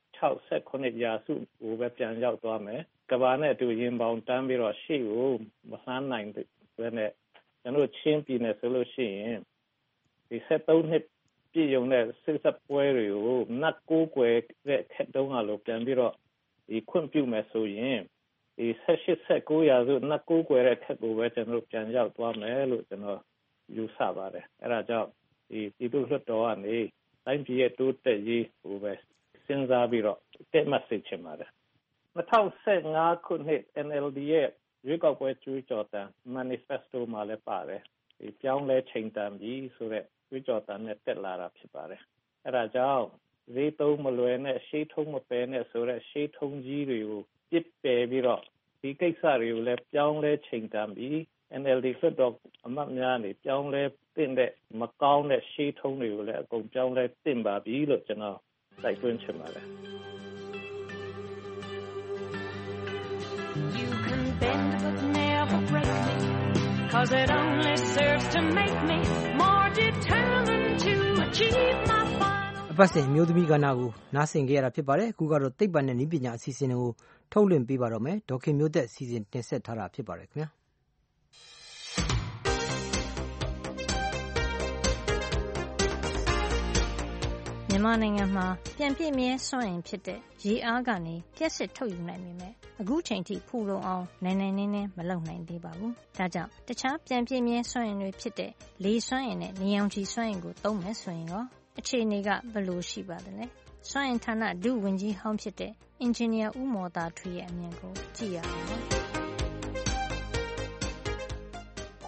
16-18ရာစုကိုပဲပြန်ရောက်သွားမယ်။ကဘာနဲ့အတူရင်ပေါင်တန်းပြီးတော့ရှေ့ကိုမလှမ်းနိုင်ဘဲနဲ့ကျွန်တော်ချင်းပြည်နယ်ဆိုလို့ရှိရင်ဒီ73နှစ်ပြည့်ုံတဲ့စစ်စပွဲတွေကိုနတ်ကိုးကွယ်တဲ့ခက်တုံးကလို့ပြန်ပြီးတော့ဒီခွင့်ပြုမယ်ဆိုရင်ဒီ18-19ရာစုနတ်ကိုးကွယ်တဲ့ခက်ကိုပဲကျွန်တော်ပြန်ရောက်သွားမယ်လို့ကျွန်တော်ယူဆပါတယ်အဲဒါကြောင့်ဒီပြည်သူ့လွှတ်တော်ကနေတိုင်းပြည်ရဲ့တိုးတက်ရေးကိုပဲစဉ်းစားပြီးတော့တက်မှတ်စေချင်ပါတယ်2015ခုနှစ် NLD ရဲ့ရွေးကောက်ပွဲကြွေးကြော်တမ်း manifesto မှာလည်းပါတယ်ဒီပြောင်းလဲချိန်တန်ပြီဆိုတဲ့ကြွေးကြော်တမ်းနဲ့တက်လာတာဖြစ်ပါတယ်အဲဒါကြောင့်ဈေးသုံးမလွယ်နဲ့ရှေးထုံးမပယ်နဲ့ဆိုတဲ့ရှေးထုံးကြီးတွေကိုပြစ်ပယ်ပြီးတော့ဒီကိစ္စတွေကိုလည်းပြောင်းလဲချိန်တန်ပြီ NLD လွှတ်တော်အမတ်များနေပြောင်းလဲတင့်တဲ့မကောင်းတဲ့ရှေးထုံးတွေကိုလည်းအကုန်ပြောင်းလဲတင့်ပါပြီလို့ကျွန်တော်တိုက်တွန်းချင်ပါတယ် You can bend but never break me Cause it only serves to make me more determined to achieve my final အပတ်စဉ်မျိုးသမီးကဏ္ဍကိုနားဆင်ကြရတာဖြစ်ပါတယ်အခုကတော့သိပ္ပံနဲ့နည်းပညာအစီအစဉ်တွေကိုထုတ်လွှင့်ပေးပါတော့မယ်ဒေါခင်မျိုးသက်စီစဉ်တင်ဆက်ထားတာဖြစ်ပါတယ်ခင်ဗျာမြန်မာနိုင်ငံမှာပြန်ပြည့်မြဲစွမ်းအင်ဖြစ်တဲ့ရေအားကနေလျှပ်စစ်ထုတ်ယူနိုင်ပေမဲ့အခုချိန်ထိဖူလုံအောင်နိုင်နိုင်နင်းနင်းမလုပ်နိုင်သေးပါဘူး။ဒါကြောင့်တခြားပြန်ပြည့်မြဲစွမ်းအင်တွေဖြစ်တဲ့လေစွမ်းအင်နဲ့နေရောင်ခြည်စွမ်းအင်ကိုသုံးမယ်ဆိုရင်ရောအခြေအနေကဘယ်လိုရှိပါသလဲ။စွမ်းအင်ဌာနဒုဝန်ကြီးဟောင်းဖြစ်တဲ့အင်ဂျင်နီယာဦးမော်သာထွေးရဲ့အမြင်ကိုကြည့်ရအောင်ပါ။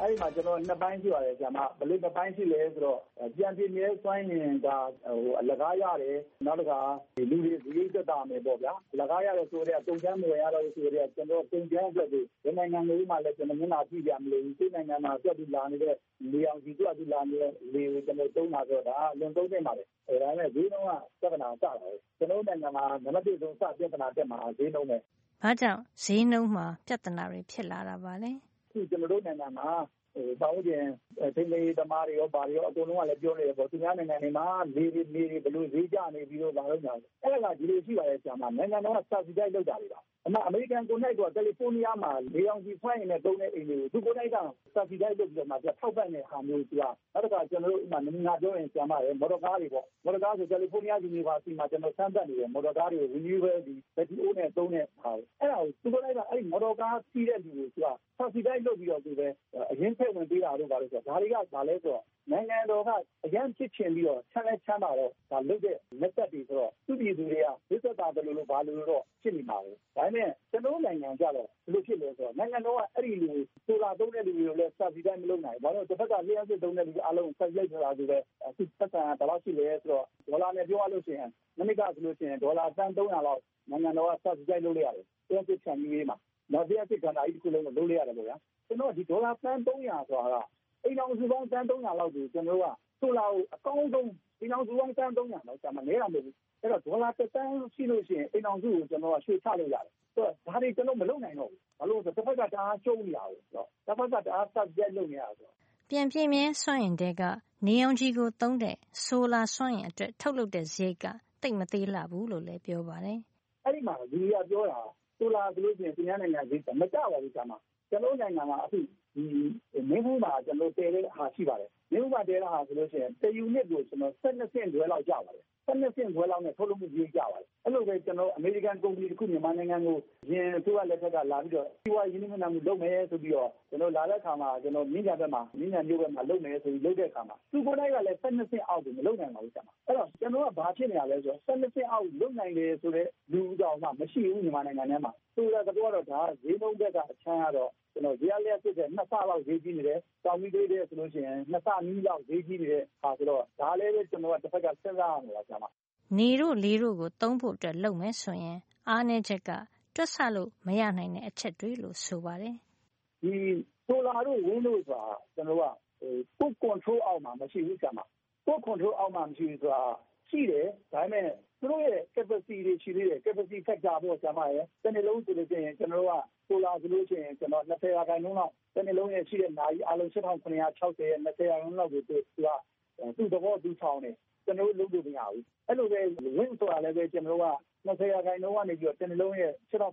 အဲ့ဒီမှာကျွန်တော်နှစ်ပိုင်းရှိပါတယ်ဆရာမဘယ်လိုနှစ်ပိုင်းရှိလဲဆိုတော့ပြန်ပြည့်မြဲစွမ်းရင်ကအလကားရတယ်နောက်တစ်ခါလူတွေဈေးသက်သာမယ်ပေါ့ဗျာအလကားရတယ်ဆိုတော့တုံချမ်းမဝယ်ရတော့ဆိုတော့ကျွန်တော်တုံချမ်းအတွက်ဒီနိုင်ငံလေးမှာလည်းကျွန်တော်မျက်နှာကြည့်ကြမလို့ဒီနိုင်ငံမှာပြတ်ပြီးလာနေတဲ့လေအောင်စီတွက်ပြီးလာနေတဲ့လေကိုကျွန်တော်သုံးတာဆိုတော့ဒါလွန်သုံးနေပါတယ်ဒါနဲ့ဈေးနှုန်းကပြဿနာစတာပဲကျွန်တော်နိုင်ငံမှာနံပါတ်1ဆုံးစပြဿနာတက်မှာဈေးနှုန်းပဲဘာကြောင့်ဈေးနှုန်းမှာပြဿနာတွေဖြစ်လာတာပါလဲအခုကျွန်တော်တို့နိုင်ငံမှာပေါင်းကျင်ထိန်းသိမ်းသမားတွေရောဗာတွေရောအကုန်လုံးကလည်းပြောနေတယ်ပေါ့သူများနိုင်ငံတွေမှာလေတွေဘယ်လိုဈေးကျနေပြီးတော့ဗာလို့ညာအဲ့ဒါကဒီလိုရှိပါရဲ့ဆရာမနိုင်ငံတော်ကစပီတိုင်းလောက်တာတွေပါအမေရိကန်ကိုနိုင်တော့ကယ်လီဖိုးနီးယားမှာလေအောင်ကြီးဖွင့်နေတဲ့တုံးတဲ့အိမ်တွေကိုသူကိုနိုင်ကစပီတိုင်းလောက်ပြီးတော့မှထောက်ပံ့တဲ့ဟာမျိုးကနောက်တစ်ခါကျွန်တော်တို့ဥမာနမူနာပြောရင်ဆရာမရဲ့မော်တော်ကားတွေပေါ့မော်တော်ကားဆိုကယ်လီဖိုးနီးယားယူနီဗာစီမှာကျွန်တော်စမ်းသပ်နေတယ်မော်တော်ကားတွေ renewable ဒီဘက်ထရီအိုးနဲ့သုံးတဲ့ဟာအဲ့ဒါကိုသူကိုနိုင်ကအဲ့ဒီမော်တော်ကားစီးတဲ့လူတွေကစပီတိုင်းလောက်ပြီးတော့သူပဲအရင်ထည့်ဝင်ပေးတာတို့ပါလို့ဆိုတော့ဒါတွေကဘာလဲဆိုတော့နိုင်ငံတော်ကအရင်ဖြစ်ချင်ပြီးတော့ချမ်းသာတော့ဒါလုပ်တဲ့လက်သက်တွေဆိုတော့သူပြည်သူတွေကဝိသက်တာဘယ်လိုလို့ဘာလို့တော့ဖြစ်နေမှာပဲဒါပေမဲ့ကျွန်တော်နိုင်ငံကြတော့ဘယ်လိုဖြစ်လဲဆိုတော့နိုင်ငံတော်ကအဲ့ဒီလူဆိုလာသုံးတဲ့လူတွေကိုလည်းစပီတိုင်းမလုပ်နိုင်ဘူးဘာလို့တစ်ဖက်ကလျှက်စစ်သုံးတဲ့လူအလုံးဆက်လိုက်ဆိုတာဆိုတော့အခုသက်သာဘယ်လောက်ရှိလဲဆိုတော့ဒေါ်လာနဲ့ပြောရလို့ရှိရင်မနစ်ကဆိုလို့ရှိရင်ဒေါ်လာတန်300လောက်နိုင်ငံတော်ကစပီတိုင်းလုပ်လိုက်ရတယ်လျှက်စစ်ချန်ကြီးရေးမှာနောက်လျှက်စစ်ကဏ္ဍအကြီးတစ်ခုလုံးကိုလုပ်လိုက်ရတယ်ပေါ့ဗျာကျွန်တော်ဒီဒေါ်လာတန်300ဆိုတာကအိမ်တော်စုပေါင်းတန်300လောက်ကိုကျွန်တော်ကဆိုလာကိုအကောင်းဆုံးအိမ်တော်စုပေါင်းတန်300လောက်ကျမှနဲတာမဟုတ်ဘူးအဲ့တော့ဒေါ်လာတန်ရှိလို့ရှိရင်အိမ်တော်စုကိုကျွန်တော်ကရွှေချလို့ရတယ်ဆိုတော့ဒါတွေကျွန်တော်မလုပ်နိုင်တော့ဘူးဘာလို့ဆိုတော့တစ်ဖက်ကတအားကျုံနေရဘူးဆိုတော့တစ်ဖက်ကတအားဆက်ပြတ်လုပ်နေရဆိုတော့ပြန်ပြင်းမြဲစွမ်းအင်တဲ့ကနေအောင်ကြီးကိုသုံးတဲ့ဆိုလာစွမ်းအင်အတွက်ထုတ်လုပ်တဲ့ဈေးကတိတ်မသေးလှဘူးလို့လည်းပြောပါတယ်အဲ့ဒီမှာဒီကပြောတာဆိုလာဆိုလို့ရှိရင်သူများနိုင်ငံဈေးကမကျပါဘူးကျမှကျွန်တော်နိုင်ငံမှာအခုဒီမင်းဘူးမှာကျွန်တော်တည်တဲ့ဟာရှိပါတယ်မင်းဘူးမှာတည်တဲ့ဟာဆိုလို့ရှိရင်တယူနစ်ကိုကျွန်တော်12ဆင့်ကျွဲလောက်ကျပါတယ်12ဆင့်ကျွဲလောက်နဲ့ထုတ်လုပ်မှုကြီးကျပါတယ်အဲ့လိုပဲကျွန်တော်အမေရိကန်ကုမ္ပဏီတစ်ခုမြန်မာနိုင်ငံကိုယင်သူကလက်ထက်ကလာပြီးတော့စီးပွားရေးရင်းနှီးမြှုပ်နှံမှုလုပ်မယ်ဆိုပြီးတော့ကျွန်တော်လာတဲ့အခါမှာကျွန်တော်မြင်းညာဘက်မှာမြင်းညာမျိုးဘက်မှာလုပ်မယ်ဆိုပြီးလုပ်တဲ့အခါမှာသူကိုယ်တိုင်ကလည်း12ဆင့်အောက်ကိုမလုပ်နိုင်ပါဘူးကျမအဲ့တော့ကျွန်တော်ကဘာဖြစ်နေရလဲဆိုတော့12ဆင့်အောက်လုပ်နိုင်တယ်ဆိုတော့လူတောင်မှမရှိဘူးမြန်မာနိုင်ငံထဲမှာဆိုတော့ဒါဈေးနှုန်းဘက်ကအချမ်းရတော့ကျွန်တော်ဈေးရလျက်ဖြစ်တဲ့2ဆလောက်ဈေးကြီးနေတယ်။တောင်မီလေးတဲ့ဆိုလို့ရှိရင်2ဆနီးလောက်ဈေးကြီးနေတဲ့ဟာဆိုတော့ဒါလည်းပဲကျွန်တော်ကတစ်ဖက်ကစဉ်းစားရမှာလားဆရာမ။နေတို့လေးတို့ကိုသုံးဖို့အတွက်လုပ်မယ်ဆိုရင်အားနည်းချက်ကတွက်ဆလို့မရနိုင်တဲ့အချက်တွေလို့ဆိုပါတယ်။ဒီဆိုလာတို့ဝင်းတို့ဆိုတာကျွန်တော်ကကိုယ် control အောက်မှာမရှိဘူးဆရာမ။ကိုယ် control အောက်မှာမရှိဘူးဆိုတာရှိတယ်ဒါပေမဲ့သူတို့ရဲ့ capacity တွေရှိသေးတယ် capacity factor ပေါ့ဆရာမရဲ့တနေ့လုံးဆိုလို့ရှိရင်ကျွန်တော်ကဆိုလာဆိုလို့ရှိရင်ကျွန်တော်20ရာခိုင်နှုန်းလောက်တနေ့လုံးရဲ့ရှိတဲ့နာရီအလုံး7960ရဲ့20ရာခိုင်နှုန်းလောက်ကိုသူကသူ့သဘောသူဆောင်တယ်ကျွန်တော်လုပ်လို့မရဘူးအဲ့လိုပဲဝင်းဆိုတာလည်းပဲကျွန်တော်က20ရာခိုင်နှုန်းကနေပြီးတော့တနေ့လုံးရဲ့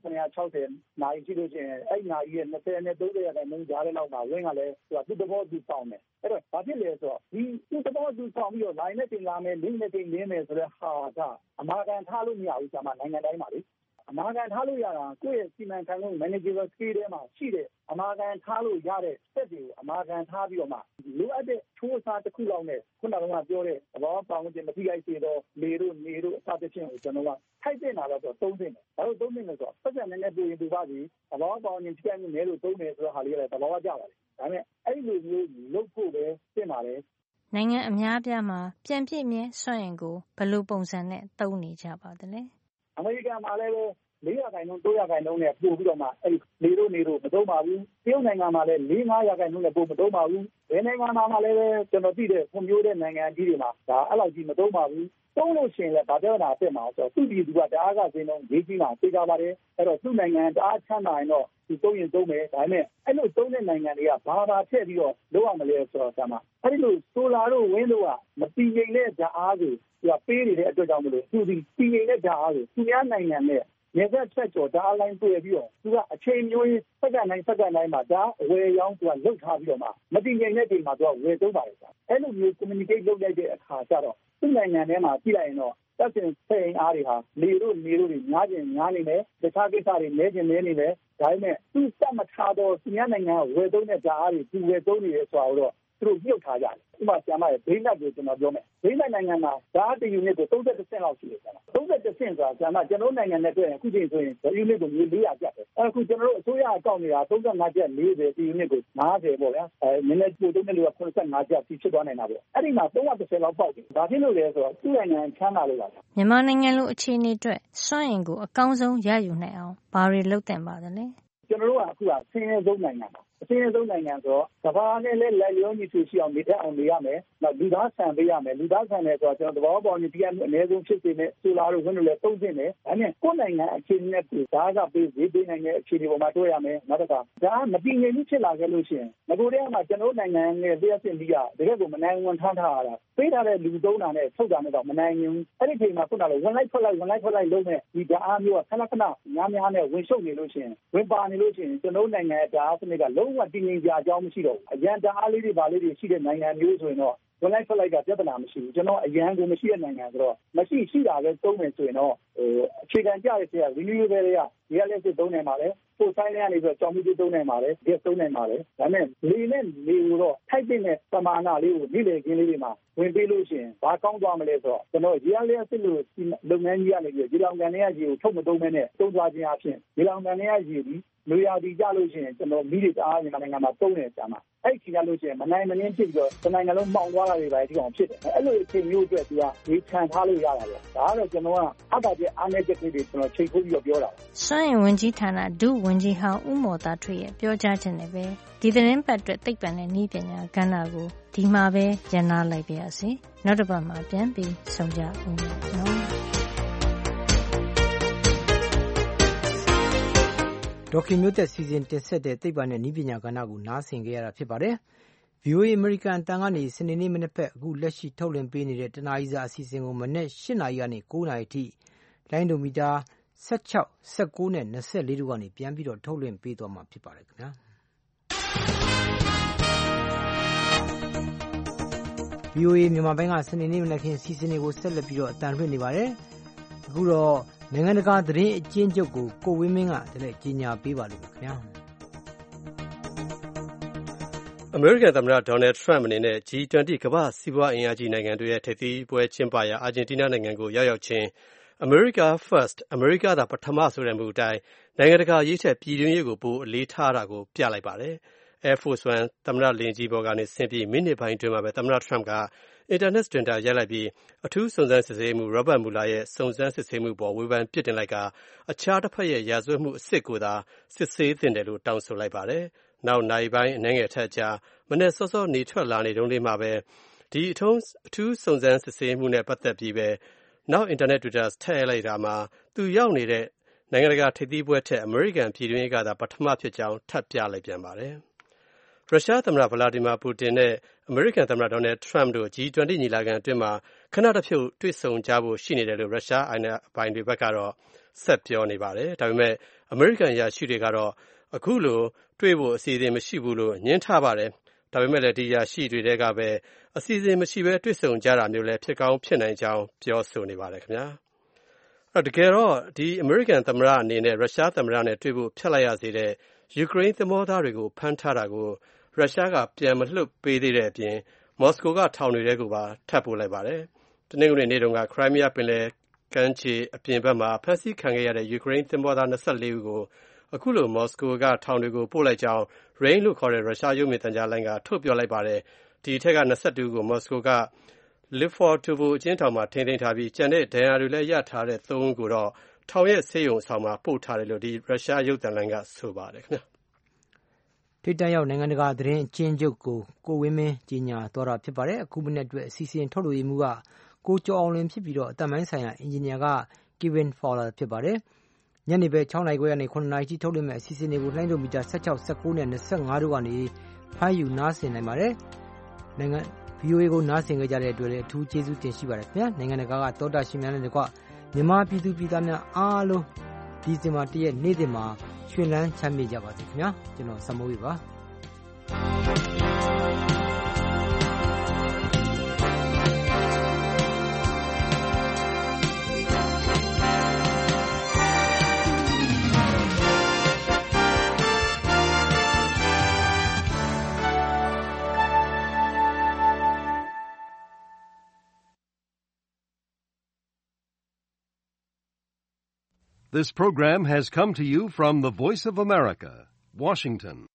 7960နာရီရှိလို့ရှိရင်အဲ့နာရီရဲ့20နဲ့30ရာခိုင်နှုန်းကြားတဲ့လောက်မှာဝင်းကလည်းသူ့သဘောသူဆောင်တယ်အဲ့တော့ဘာဖြစ်လဲဆိုတော့ဒီသူ့သဘောသူဆောင်ပြီးတော့ line နဲ့တင်လာမယ် link နဲ့တင်နေမယ်ဆိုတဲ့ဟာကအမာခံထားလို့မရဘူးဆရာမနိုင်ငံတိုင်းမှာလေအမာခံထားလို့ရတာကိုယ့်ရဲ့စီမံခန့်ခွဲ manageable skill ထဲမှာရှိတဲ့အမာခံထားလို့ရတဲ့စက်တွေကိုအမာခံထားပြီးတော့မှလိုအပ်တဲ့ချိုးစားတစ်ခုလောက်နဲ့ခုနကပြောတဲ့သဘောပေါင်းခြင်းမထိခိုက်စေတော့လေတို့နေတို့အစသဖြင့်ကိုကျွန်တော်ကထိုက်တဲ့နာတော့သုံးသိတယ်။ဘာလို့သုံးသိလဲဆိုတော့ပတ်စံနဲ့ပြရင်သူပါစီသဘောပေါင်းခြင်းထိခိုက်မှုနည်းလို့သုံးတယ်ဆိုတော့ဟာလေးကလည်းသဘောကျပါတယ်။ဒါပေမဲ့အဲ့လိုမျိုးလုပ်ဖို့ပဲပြင်ပါတယ်။နိုင်ငံအများပြားမှာပြန်ပြည့်မြဲစွမ်းအင်ကိုဘယ်လိုပုံစံနဲ့သုံးနေကြပါသလဲ။အမေရိကန်မှာလည်း4ရာခိုင်နှုန်း3ရာခိုင်နှုန်းနဲ့ပို့ပြီးတော့မှအဲ့နေတို့မသုံးပါဘူးတရုတ်နိုင်ငံမှာလည်း4-5ရာခိုင်နှုန်းနဲ့ပို့မသုံးပါဘူးဘယ်နိုင်ငံမှာလည်းကျွန်တော်သိတဲ့ဖွံ့ဖြိုးတဲ့နိုင်ငံကြီးတွေမှာဒါအဲ့လောက်ကြီးမသုံးပါဘူးသုံးလို့ရှိရင်လည်းဗာပြောတာအစ်မှာဆိုတော့သူ့ပြည်သူကတအားကစင်းလုံးရေးကြီးမှာသိကြပါတယ်အဲ့တော့သူ့နိုင်ငံတအားချမ်းသာရင်တော့ဒီသုံးရင်သုံးမယ်ဒါပေမဲ့အဲ့လိုသုံးတဲ့နိုင်ငံတွေကဘာထည့်ပြီးတော့လုပ်ရမလဲဆိုတော့ဆရာမအဲ့ဒီလိုဆိုလာတို့ဝင်းတို့ကမတည်ငြိမ်တဲ့ဓာတ်အားကိုသူကပေးနေတဲ့အတွက်ကြောင့်မလို့သူဒီတည်ငြိမ်တဲ့ဓာတ်အားကိုသူများနိုင်ငံနဲ့နေသက်ဆက်ကျော်ဓာတ်လိုင်းတွေ့ပြီးတော့သူကအချိန်မျိုးစက္ကန့်တိုင်းမှာဓာတ်အဝယ်ရောင်းသူကလှုပ်ထားပြီးတော့မှမတည်ငြိမ်တဲ့ချိန်မှာသူကဝယ်သုံးပါတယ်ကွာအဲ့လိုမျိုး communicate လုပ်လိုက်တဲ့အခါကျတော့သူ့နိုင်ငံထဲမှာကြည့်လိုက်ရင်တော့တပ်စင်စိတ်အားတွေဟာနေတို့တွေများခြင်းများနေမယ်တခြားကိစ္စတွေနဲခြင်းနဲနေမယ်ဒါပေမဲ့သူစက်မထားတော့သူများနိုင်ငံကဝယ်သုံးတဲ့ဓာတ်အားတွေသူဝယ်သုံးနေတယ်ဆိုတော့သူတို့မြုပ်ထားကြတယ်ဥပမာဆရာမရဲ့ဒိန်းနက်ကိုကျွန်တော်ပြောမယ်ဒိန်းနက်နိုင်ငံမှာဓာတ်တစ်ယူနစ်ကို30%လောက်ရှိတယ်ဆရာမ30%ဆိုတာဆရာမကျွန်တော်နိုင်ငံနဲ့တွေ့ရင်အခုချိန်ဆိုရင်ယူနစ်ကို400ကျပ်ပဲအခုကျွန်တော်တို့အစိုးရအကောင့်နေတာ35ကျပ်40ဒီယူနစ်ကို50ပေါ့ဗျာနည်းနည်းပို့သုံးတဲ့လူက85ကျပ်ဖြစ်သွားနိုင်တာပေါ့အဲ့ဒီမှာ330လောက်ပေါက်တယ်ဒါဖြစ်လို့လဲဆိုတော့သူ့နိုင်ငံချမ်းသာလို့ပါမြန်မာနိုင်ငံလိုအခြေအနေအတွက်စွမ်းအင်ကိုအကောင်းဆုံးရယူနိုင်အောင်ဘာတွေလုပ်သင့်ပါသလဲကျွန်တော်တို့ကအခုကဆင်းရဲဆုံးနိုင်ငံပါအဆင်းရဲဆုံးနိုင်ငံဆိုတော့ကမ္ဘာနဲ့လည်းလက်လျောညီထွေရှိအောင်နေတတ်အောင်နေရမယ်။နောက်လူသားဆန်ပေးရမယ်။လူသားဆန်တယ်ဆိုတော့ကျွန်တော်သဘောပေါက်နေပြန်အနည်းဆုံးဖြစ်စေနဲ့ဆိုလာတို့ဝင်လို့လည်းသုံးသင့်တယ်။ဒါနဲ့ကိုယ်နိုင်ငံအခြေအနေနဲ့ဓာတ်ကပေးဈေးပေးနိုင်တဲ့အခြေအနေပေါ်မှာတွေ့ရမယ်။နောက်တစ်ခါဒါမတည်ငြိမ်မှုဖြစ်လာခဲ့လို့ရှိရင်ငကိုတည်းကမှကျွန်တော်နိုင်ငံနဲ့လျှက်စင်ပြီးတကယ်ကိုမနိုင်ဝန်ထမ်းထားရတာပေးထားတဲ့လူသုံးတာနဲ့ထုတ်တာနဲ့တော့မနိုင်ဘူး။အဲ့ဒီချိန်မှာခုနကဝင်လိုက်ထွက်လိုက်လုံးနဲ့ဒီဓာတ်အားမျိုးကခဏများနဲ့ဝင်ရှုပ်နေလို့ရှိရင်ဝင်ပါနေလို့ရှိရင်ကျွန်တော်နိုင်ငံရဲ့ဓာတ်စနစ်ကလုံးဝတည်ငြိမ်ကြအကြောင်းမရှိတော့ဘူးအရန်တအားလေးတွေပါလေးတွေရှိတဲ့နိုင်ငံမျိုးဆိုရင်တော့ဝင်လိုက်ထွက်လိုက်ကပြဿနာမရှိဘူးကျွန်တော်အရန်ကိုမရှိတဲ့နိုင်ငံဆိုတော့ရှိတာပဲသုံးမယ်ဆိုရင်တော့အခြေခံကြရတဲ့ renewable တွေကဒီကလည်းစစ်သုံးနိုင်ပါလေပို့ဆိုင်တွေကနေပြီးတော့ကြောင်မှုတွေသုံးနိုင်ပါလေဒီသုံးနိုင်ပါလေဒါနဲ့လေနဲ့လေကိုတော့ထိုက်တဲ့ပမာဏလေးကိုနေ့လေခင်းလေးတွေမှာဝင်ပေးလို့ရှိရင်ဘာကောင်းသွားမလဲဆိုတော့ကျွန်တော်ရေအားလျှက်စစ်လို့လုပ်ငန်းကြီးကနေပြီးရေလောင်ကန်တွေကရေကိုထုတ်မသုံးမဲနဲ့သုံးသွားခြင်းအပြင်ရေလောင်ကန်တွေကရေဒီလူရာဒီကြလို့ရှိရင်ကျွန်တော်မိတွေတအားမြန်မာနိုင်ငံမှာသုံးနေကြမှာအဲ့ဒီကြလို့ရှိရင်မနိုင်မနှင်းဖြစ်ပြီးတော့တနိုင်ငံလုံးမှောင်သွားတာတွေပဲဒီကောင်ဖြစ်တယ်အဲ့လိုအချိန်မျိုးအတွက်သူကဒီခံထားလို့ရတာပေါ့ဒါကတော့ကျွန်တော်ကအတားကျအားနည်းချက်တွေကျွန်တော်ချိန်ထုတ်ပြီးတော့ပြောတာစွမ်းအင်ဝန်ကြီးဌာနဒုဝန်ကြီးဟောင်းဦးမော်သားထွေရဲ့ပြောကြားချက်နဲ့ပဲဒီသတင်းပတ်အတွက်သိပ္ပံနဲ့နည်းပညာကဏ္ဍကိုဒီမှာပဲရန်နာလိုက်ပါရစေနောက်တစ်ပတ်မှာပြန်ပြီးဆုံကြဦးမယ်နော်ဒေါက်ခင်မျိုးသက်စီစဉ်တင်ဆက်တဲ့သိပ္ပံနဲ့နည်းပညာကဏ္ဍကိုနားဆင်ကြရတာဖြစ်ပါတယ်။ VOA American အတန်ကနေစနေနေ့မနေ့ဖက်အခုလက်ရှိထုတ်လွှင့်ပေးနေတဲ့တနားရီစာအစီအစဉ်ကိုမနေ့8နာရီကနေ9နာရီထိလိုင်းဒိုမီတာ16 19နဲ့24တို့ကနေပြန်ပြီးတော့ထုတ်လွှင့်ပေးသွားမှာဖြစ်ပါတယ်ခင်ဗျာ။ VOA မြန်မာပိုင်းကစနေနေ့မနက်ခင်းစီစဉ်တွေကိုဆက်လက်ပြီးတော့အတန်လွှင့်နေပါတယ်။အခုတော့နိုင်ငံတကာသတင်းအကျဉ်းချုပ်ကိုဝင်းမင်းကလည်းကြီးညာပေးပါလိမ့်မယ်ခင်ဗျာအမေရိကန်သမ္မတဒေါ်နယ်ထရမ့်အနေနဲ့ G20 ကမ္ဘာ့စီးပွားအင်အားကြီးနိုင်ငံတွေရဲ့ထိပ်သီးပွဲကျင်းပရာအာဂျင်တီးနားနိုင်ငံကိုရောက်ချင်း America First အမေရိကသာပထမဆိုတဲ့မူအတိုင်းနိုင်ငံတကာရေးထက်ပြည်တွင်းရေးကိုပိုအလေးထားတာကိုပြလိုက်ပါတယ်။ Air Force One သမ္မတလေယာဉ်ကြီးပေါ်ကနေဆင်းပြီးမိနစ်ပိုင်းအတွင်းမှာပဲသမ္မတထရမ့်ကအင်တာနက်စတင်တာရိုက်လိုက်ပြီးအထူးစုံစမ်းစစ်ဆေးမှု Robert Mueller ရဲ့စုံစမ်းစစ်ဆေးမှုပေါ်ဝေဖန်ပြစ်တင်လိုက်ကအခြားတစ်ဖက်ရဲ့ရာဇဝတ်မှုအစစ်ကိုသာစစ်ဆေးသင့်တယ်လို့တောင်းဆိုလိုက်ပါတယ်။နောက်နာရီပိုင်းအနည်းငယ်ထက်ကြာမနေ့စောစောနေထွက်လာနေတုန်းလေးမှာပဲဒီအထူးစုံစမ်းစစ်ဆေးမှုနဲ့ပတ်သက်ပြီးပဲနောက်အင်တာနက် Twitter ထည့်လိုက်တာမှာသူရောက်နေတဲ့နိုင်ငံတကာထိပ်သီးပွဲထက်အမေရိကန်ပြည်တွင်းရေးကသာပထမဖြစ်ကြောင်းထပ်ပြလိုက်ပြန်ပါတယ်။ရုရှားသမ္မတဗလာဒီမာပူတင်နဲ့အမေရိကန်သမ္မတဒေါ်နယ်ထရမ့်တို့ G20 ညီလာခံအတွင်းမှာခဏတစ်ဖြုတ်တွေ့ဆုံကြဖို့ရှိနေတယ်လို့ရုရှားအာဏာပိုင်တွေဘက်ကတော့ဆက်ပြောနေပါတယ်။ဒါပေမဲ့အမေရိကန်အရာရှိတွေကတော့အခုလိုတွေ့ဖို့အစီအစဉ်မရှိဘူးလို့ညှင်းထားပါတယ်။ဒါပေမဲ့လည်းဒီအရာရှိတွေတဲကပဲအစီအစဉ်မရှိဘဲတွေ့ဆုံကြတာမျိုးလည်းဖြစ်ကောင်းဖြစ်နိုင်ကြောင်းပြောဆိုနေပါတယ်ခင်ဗျာ။တကယ်တော့ဒီအမေရိကန်သမ္မတအနေနဲ့ရုရှားသမ္မတနဲ့တွေ့ဖို့ဖျက်လိုက်ရစေတဲ့ယူကရိန်းသင်္ဘောသားတွေကိုဖမ်းထားတာကိုရုရှားကပြန်မလွှတ်ပေးသေးတဲ့အပြင်မော်စကိုကထောင်တွေထဲကိုပါထပ်ပို့လိုက်ပါတယ်။တနင်္ဂနွေနေ့တုန်းကခရိုင်းမီးယားပင်လယ်ကမ်းခြေအပြင်ဘက်မှာဖမ်းဆီးခံခဲ့ရတဲ့ယူကရိန်းသင်္ဘောသား24ဦးကိုအခုလိုမော်စကိုကထောင်တွေကိုပို့လိုက်ကြောင်း Rain လို့ခေါ်တဲ့ရုရှားရုပ်မြင်သံကြားလိုင်းကထုတ်ပြောလိုက်ပါတယ်။ဒီထက်က22ဦးကိုမော်စကိုက Lefortovo အကျဉ်းထောင်မှာထိန်းသိမ်းထားပြီးကျန်တဲ့ဒဏ်ရာတွေလည်းရထားတဲ့3ဦးကိုတော့ထောင်ရဲ့ဆေးရုံအဆောင်မှာပို့ထားတယ်လို့ဒီရုရှားရုပ်သံလိုင်းကဆိုပါတယ်ခင်ဗျာ။ထိပ်တန်းရောက်နိုင်ငံတကာသတင်းအကျဉ်းချုပ်ကိုဝင်းမင်းကြီးညာသွားတာဖြစ်ပါတယ်။အခုမနေ့အတွက်အစီအစဉ်ထုတ်လို့ရမှုကကိုကျော်အောင်လင်းဖြစ်ပြီးတော့အတမိုင်းဆိုင်ရာအင်ဂျင်နီယာက Kevin Fowler ဖြစ်ပါတယ်။ညနေပဲ6နာရီခွဲကနေ9နာရီထိထုတ်လွှင့်မဲ့အစီအစဉ်တွေကိုလိုင်းဒိုမီတာ16 19နဲ့25တို့ကနေဖမ်းယူနားဆင်နိုင်ပါတယ်။နိုင်ငံ VOA ကိုနားဆင်ကြတဲ့အတွက်လည်းအထူးကျေးဇူးတင်ရှိပါတယ်ခင်ဗျာ။နိုင်ငံတကာကတောတာရှင်များနဲ့တကွမြန်မာပြည်သူပြည်သားများအားလုံးဒီဇင်ဘာ1ရက်နေ့စဉ်မှာရွှင်လန်းချမ်းမြေ့ကြပါစေခင်ဗျာ။ကျွန်တော်စမိုးဝေပါ This program has come to you from the Voice of America, Washington.